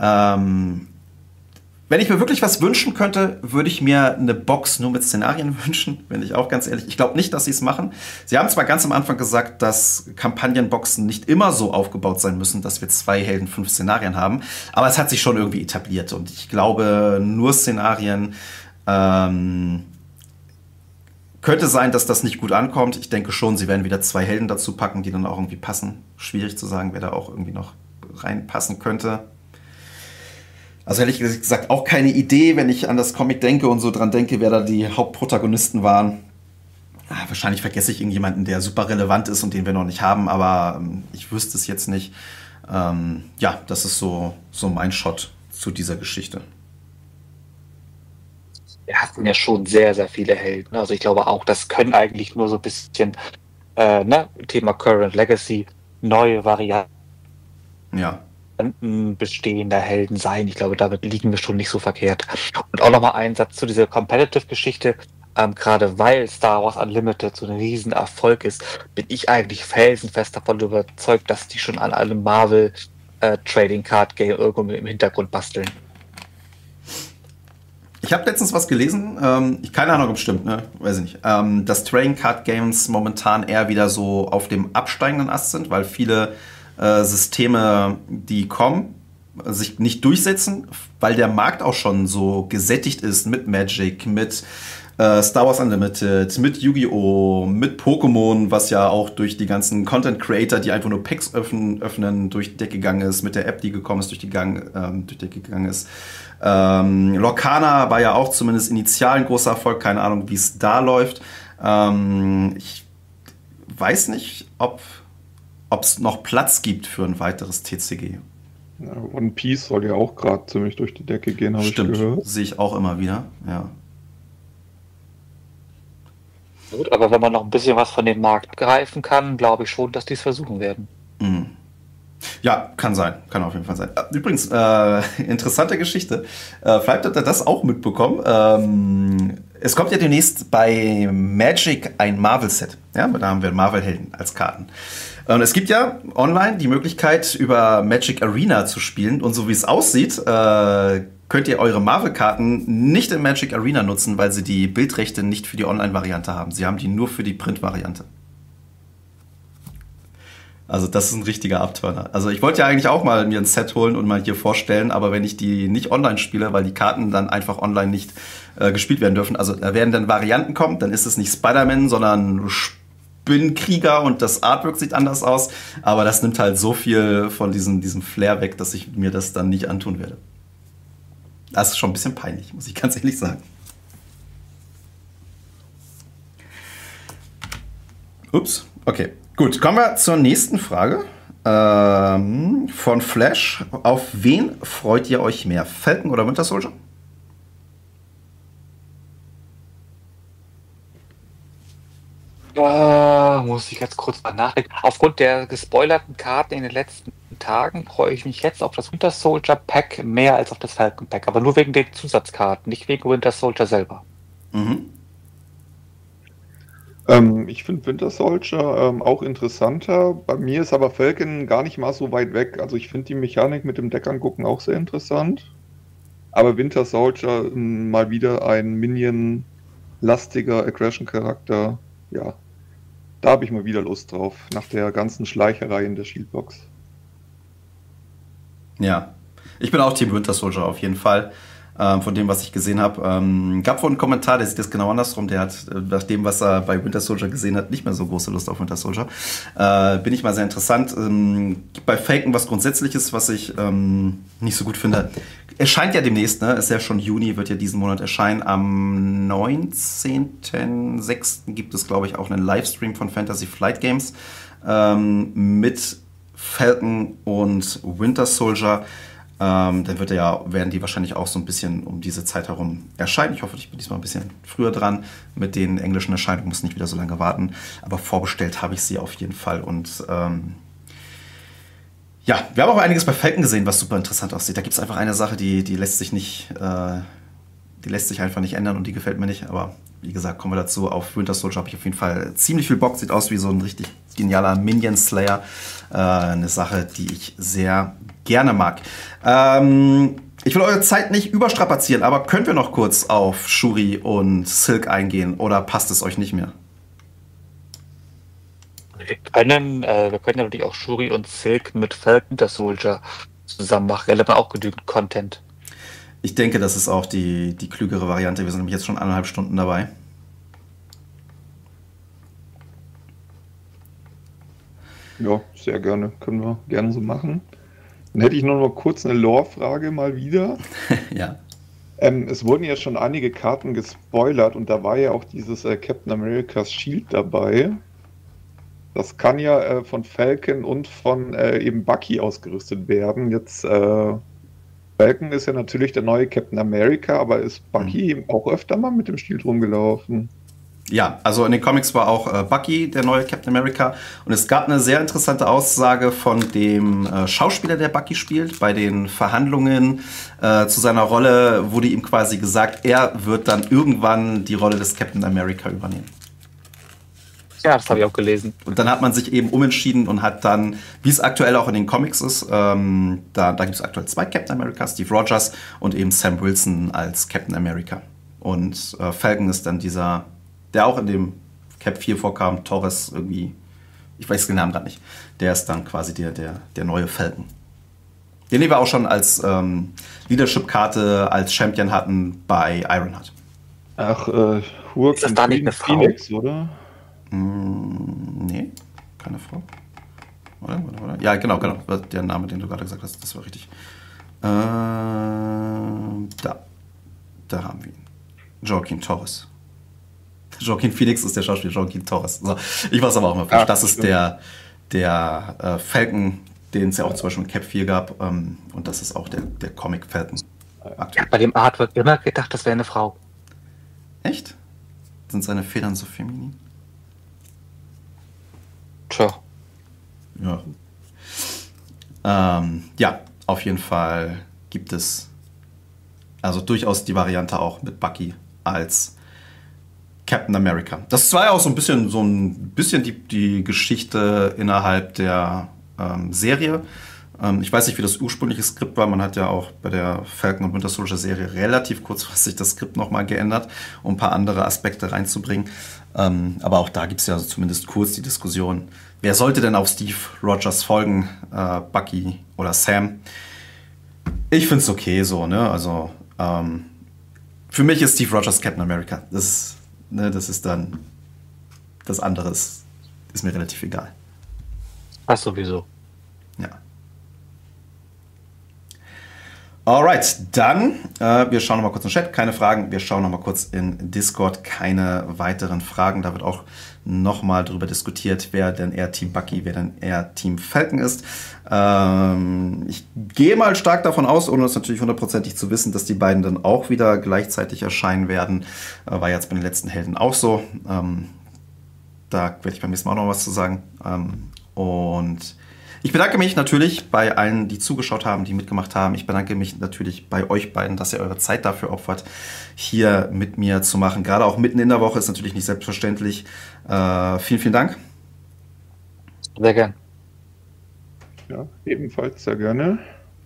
Wenn ich mir wirklich was wünschen könnte, würde ich mir eine Box nur mit Szenarien wünschen, bin ich auch ganz ehrlich. Ich glaube nicht, dass sie es machen. Sie haben zwar ganz am Anfang gesagt, dass Kampagnenboxen nicht immer so aufgebaut sein müssen, dass wir 2 Helden, 5 Szenarien haben, aber es hat sich schon irgendwie etabliert, und ich glaube, nur Szenarien könnte sein, dass das nicht gut ankommt. Ich denke schon, sie werden wieder 2 Helden dazu packen, die dann auch irgendwie passen. Schwierig zu sagen, wer da auch irgendwie noch reinpassen könnte. Also ehrlich gesagt auch keine Idee, wenn ich an das Comic denke und so dran denke, wer da die Hauptprotagonisten waren. Wahrscheinlich vergesse ich irgendjemanden, der super relevant ist und den wir noch nicht haben, aber ich wüsste es jetzt nicht. Ja, das ist so mein Shot zu dieser Geschichte? Wir hatten ja schon sehr, sehr viele Helden. Also ich glaube auch, das können eigentlich nur so ein bisschen Thema Current Legacy, neue Varianten Ja. bestehender Helden sein. Ich glaube, damit liegen wir schon nicht so verkehrt. Und auch nochmal ein Satz zu dieser Competitive-Geschichte. Gerade weil Star Wars Unlimited so ein Riesenerfolg ist, bin ich eigentlich felsenfest davon überzeugt, dass die schon an einem Marvel Trading Card Game irgendwo im Hintergrund basteln. Ich habe letztens was gelesen, keine Ahnung, ob es stimmt, ne? Weiß ich nicht. Dass Trading Card Games momentan eher wieder so auf dem absteigenden Ast sind, weil viele Systeme, die kommen, sich nicht durchsetzen, weil der Markt auch schon so gesättigt ist mit Magic, mit Star Wars Unlimited, mit Yu-Gi-Oh!, mit Pokémon, was ja auch durch die ganzen Content Creator, die einfach nur Packs öffnen, durch die Decke gegangen ist, mit der App, die gekommen ist, durch die Decke gegangen ist. Lorcana war ja auch zumindest initial ein großer Erfolg, keine Ahnung, wie es da läuft. Ich weiß nicht, ob es noch Platz gibt für ein weiteres TCG. Ja, One Piece soll ja auch gerade ziemlich durch die Decke gehen, habe ich gehört. Stimmt, sehe ich auch immer wieder, ja. Gut, aber wenn man noch ein bisschen was von dem Markt greifen kann, glaube ich schon, dass die es versuchen werden. Mhm. Ja, kann sein. Kann auf jeden Fall sein. Übrigens, interessante Geschichte. Vielleicht habt ihr das auch mitbekommen. Es kommt ja demnächst bei Magic ein Marvel-Set. Ja, da haben wir Marvel-Helden als Karten. Und es gibt ja online die Möglichkeit, über Magic Arena zu spielen. Und so wie es aussieht, könnt ihr eure Marvel-Karten nicht in Magic Arena nutzen, weil sie die Bildrechte nicht für die Online-Variante haben. Sie haben die nur für die Print-Variante. Also das ist ein richtiger Abturner. Also ich wollte ja eigentlich auch mal mir ein Set holen und mal hier vorstellen, aber wenn ich die nicht online spiele, weil die Karten dann einfach online nicht gespielt werden dürfen, also da werden dann Varianten kommen, dann ist es nicht Spider-Man, sondern Spinnkrieger und das Artwork sieht anders aus, aber das nimmt halt so viel von diesem Flair weg, dass ich mir das dann nicht antun werde. Das ist schon ein bisschen peinlich, muss ich ganz ehrlich sagen. Ups, okay. Gut, kommen wir zur nächsten Frage. Von Flash. Auf wen freut ihr euch mehr? Falcon oder Winter Soldier? Muss ich jetzt kurz mal nachdenken. Aufgrund der gespoilerten Karten in den letzten Tagen freue ich mich jetzt auf das Winter Soldier Pack mehr als auf das Falcon Pack. Aber nur wegen den Zusatzkarten, nicht wegen Winter Soldier selber. Mhm. Ich finde Winter Soldier auch interessanter. Bei mir ist aber Falcon gar nicht mal so weit weg. Also ich finde die Mechanik mit dem Deck angucken auch sehr interessant. Aber Winter Soldier mal wieder ein Minion-lastiger Aggression-Charakter. Ja, da habe ich mal wieder Lust drauf, nach der ganzen Schleicherei in der Shieldbox. Ja, ich bin auch Team Winter Soldier auf jeden Fall. Von dem, was ich gesehen habe. Gab wohl einen Kommentar, der sieht das genau andersrum. Der hat, nach dem, was er bei Winter Soldier gesehen hat, nicht mehr so große Lust auf Winter Soldier. Bin ich mal sehr interessant. Bei Falcon was Grundsätzliches, was ich nicht so gut finde. Erscheint ja demnächst, ne? Ist ja schon Juni, wird ja diesen Monat erscheinen. Am 19.06. gibt es, glaube ich, auch einen Livestream von Fantasy Flight Games mit Falcon und Winter Soldier. Dann werden die wahrscheinlich auch so ein bisschen um diese Zeit herum erscheinen. Ich hoffe, ich bin diesmal ein bisschen früher dran mit den englischen Erscheinungen, muss nicht wieder so lange warten. Aber vorbestellt habe ich sie auf jeden Fall. Und ja, wir haben auch einiges bei Falcon gesehen, was super interessant aussieht. Da gibt es einfach eine Sache, die lässt sich nicht, die lässt sich einfach nicht ändern und die gefällt mir nicht. Aber wie gesagt, kommen wir dazu. Auf Winter Soldier habe ich auf jeden Fall ziemlich viel Bock. Sieht aus wie so ein richtig genialer Minion Slayer. Eine Sache, die ich sehr gerne mag. Ich will eure Zeit nicht überstrapazieren, aber könnt wir noch kurz auf Shuri und Silk eingehen oder passt es euch nicht mehr? Wir können ja natürlich auch Shuri und Silk mit Falcon Winter Soldier zusammen machen. Da hat man auch genügend Content. Ich denke, das ist auch die klügere Variante. Wir sind nämlich jetzt schon 1,5 Stunden dabei. Ja, sehr gerne. Können wir gerne so machen. Dann hätte ich noch mal kurz eine Lore-Frage mal wieder. Ja. Es wurden ja schon einige Karten gespoilert und da war ja auch dieses Captain America's Shield dabei. Das kann ja von Falcon und von eben Bucky ausgerüstet werden. Jetzt Falcon ist ja natürlich der neue Captain America, aber ist Bucky auch öfter mal mit dem Stiel rumgelaufen? Ja, also in den Comics war auch Bucky der neue Captain America. Und es gab eine sehr interessante Aussage von dem Schauspieler, der Bucky spielt. Bei den Verhandlungen zu seiner Rolle wurde ihm quasi gesagt, er wird dann irgendwann die Rolle des Captain America übernehmen. Ja, das habe ich auch gelesen. Und dann hat man sich eben umentschieden und hat dann, wie es aktuell auch in den Comics ist, da gibt es aktuell 2 Captain America, Steve Rogers und eben Sam Wilson als Captain America. Und Falcon ist dann dieser, der auch in dem Cap 4 vorkam, Torres irgendwie, ich weiß den Namen gerade nicht, der ist dann quasi der neue Falcon. Den wir auch schon als Leadership-Karte als Champion hatten bei Ironheart. Ach, Ist das da nicht eine Frau? Phoenix, oder? Nee, keine Frau. Oder? Ja, genau. Der Name, den du gerade gesagt hast, das war richtig. Da haben wir ihn. Joaquin Torres. Joaquin Phoenix ist der Schauspieler Joaquin Torres. So, ich weiß aber auch mal falsch. Das ist der Falcon, den es ja auch zum Beispiel in Cap 4 gab. Und das ist auch der Comic Falcon. Ich habe bei dem Artwork immer gedacht, das wäre eine Frau. Echt? Sind seine Federn so feminin? Tja. Ja, auf jeden Fall gibt es also durchaus die Variante auch mit Bucky als Captain America. Das war ja auch so ein bisschen die Geschichte innerhalb der Serie. Ich weiß nicht, wie das ursprüngliche Skript war. Man hat ja auch bei der Falcon und Winter Soldier Serie relativ kurzfristig das Skript nochmal geändert, um ein paar andere Aspekte reinzubringen. Aber auch da gibt es ja zumindest kurz die Diskussion, wer sollte denn auf Steve Rogers folgen? Bucky oder Sam? Ich finde es okay so, ne? Also für mich ist Steve Rogers Captain America. Das ist dann das andere ist mir relativ egal. Ach, sowieso. Ja. Alright, dann, wir schauen nochmal kurz in den Chat, keine Fragen. Wir schauen nochmal kurz in Discord, keine weiteren Fragen. Da wird auch nochmal drüber diskutiert, wer denn eher Team Bucky, wer denn eher Team Falcon ist. Ich gehe mal stark davon aus, ohne das natürlich hundertprozentig zu wissen, dass die beiden dann auch wieder gleichzeitig erscheinen werden. War jetzt bei den letzten Helden auch so. Da werde ich beim nächsten Mal auch noch was zu sagen. Und ich bedanke mich natürlich bei allen, die zugeschaut haben, die mitgemacht haben. Ich bedanke mich natürlich bei euch beiden, dass ihr eure Zeit dafür opfert, hier mit mir zu machen. Gerade auch mitten in der Woche ist natürlich nicht selbstverständlich. Vielen, vielen Dank. Sehr gern. Ja, ebenfalls sehr gerne.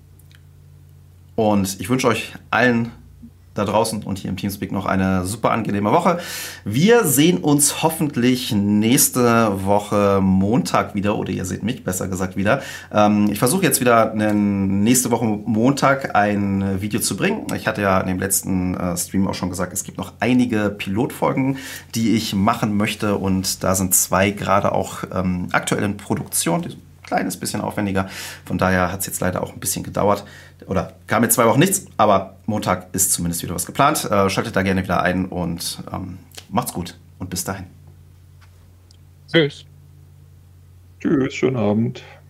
Und ich wünsche euch allen da draußen und hier im Teamspeak noch eine super angenehme Woche. Wir sehen uns hoffentlich nächste Woche Montag wieder, oder ihr seht mich besser gesagt wieder. Ich versuche jetzt wieder nächste Woche Montag ein Video zu bringen. Ich hatte ja in dem letzten Stream auch schon gesagt, es gibt noch einige Pilotfolgen, die ich machen möchte, und da sind 2 gerade auch aktuell in Produktion. Kleines bisschen aufwendiger. Von daher hat es jetzt leider auch ein bisschen gedauert. Oder kam jetzt 2 Wochen nichts, aber Montag ist zumindest wieder was geplant. Schaltet da gerne wieder ein und macht's gut und bis dahin. Tschüss. Tschüss, schönen Abend.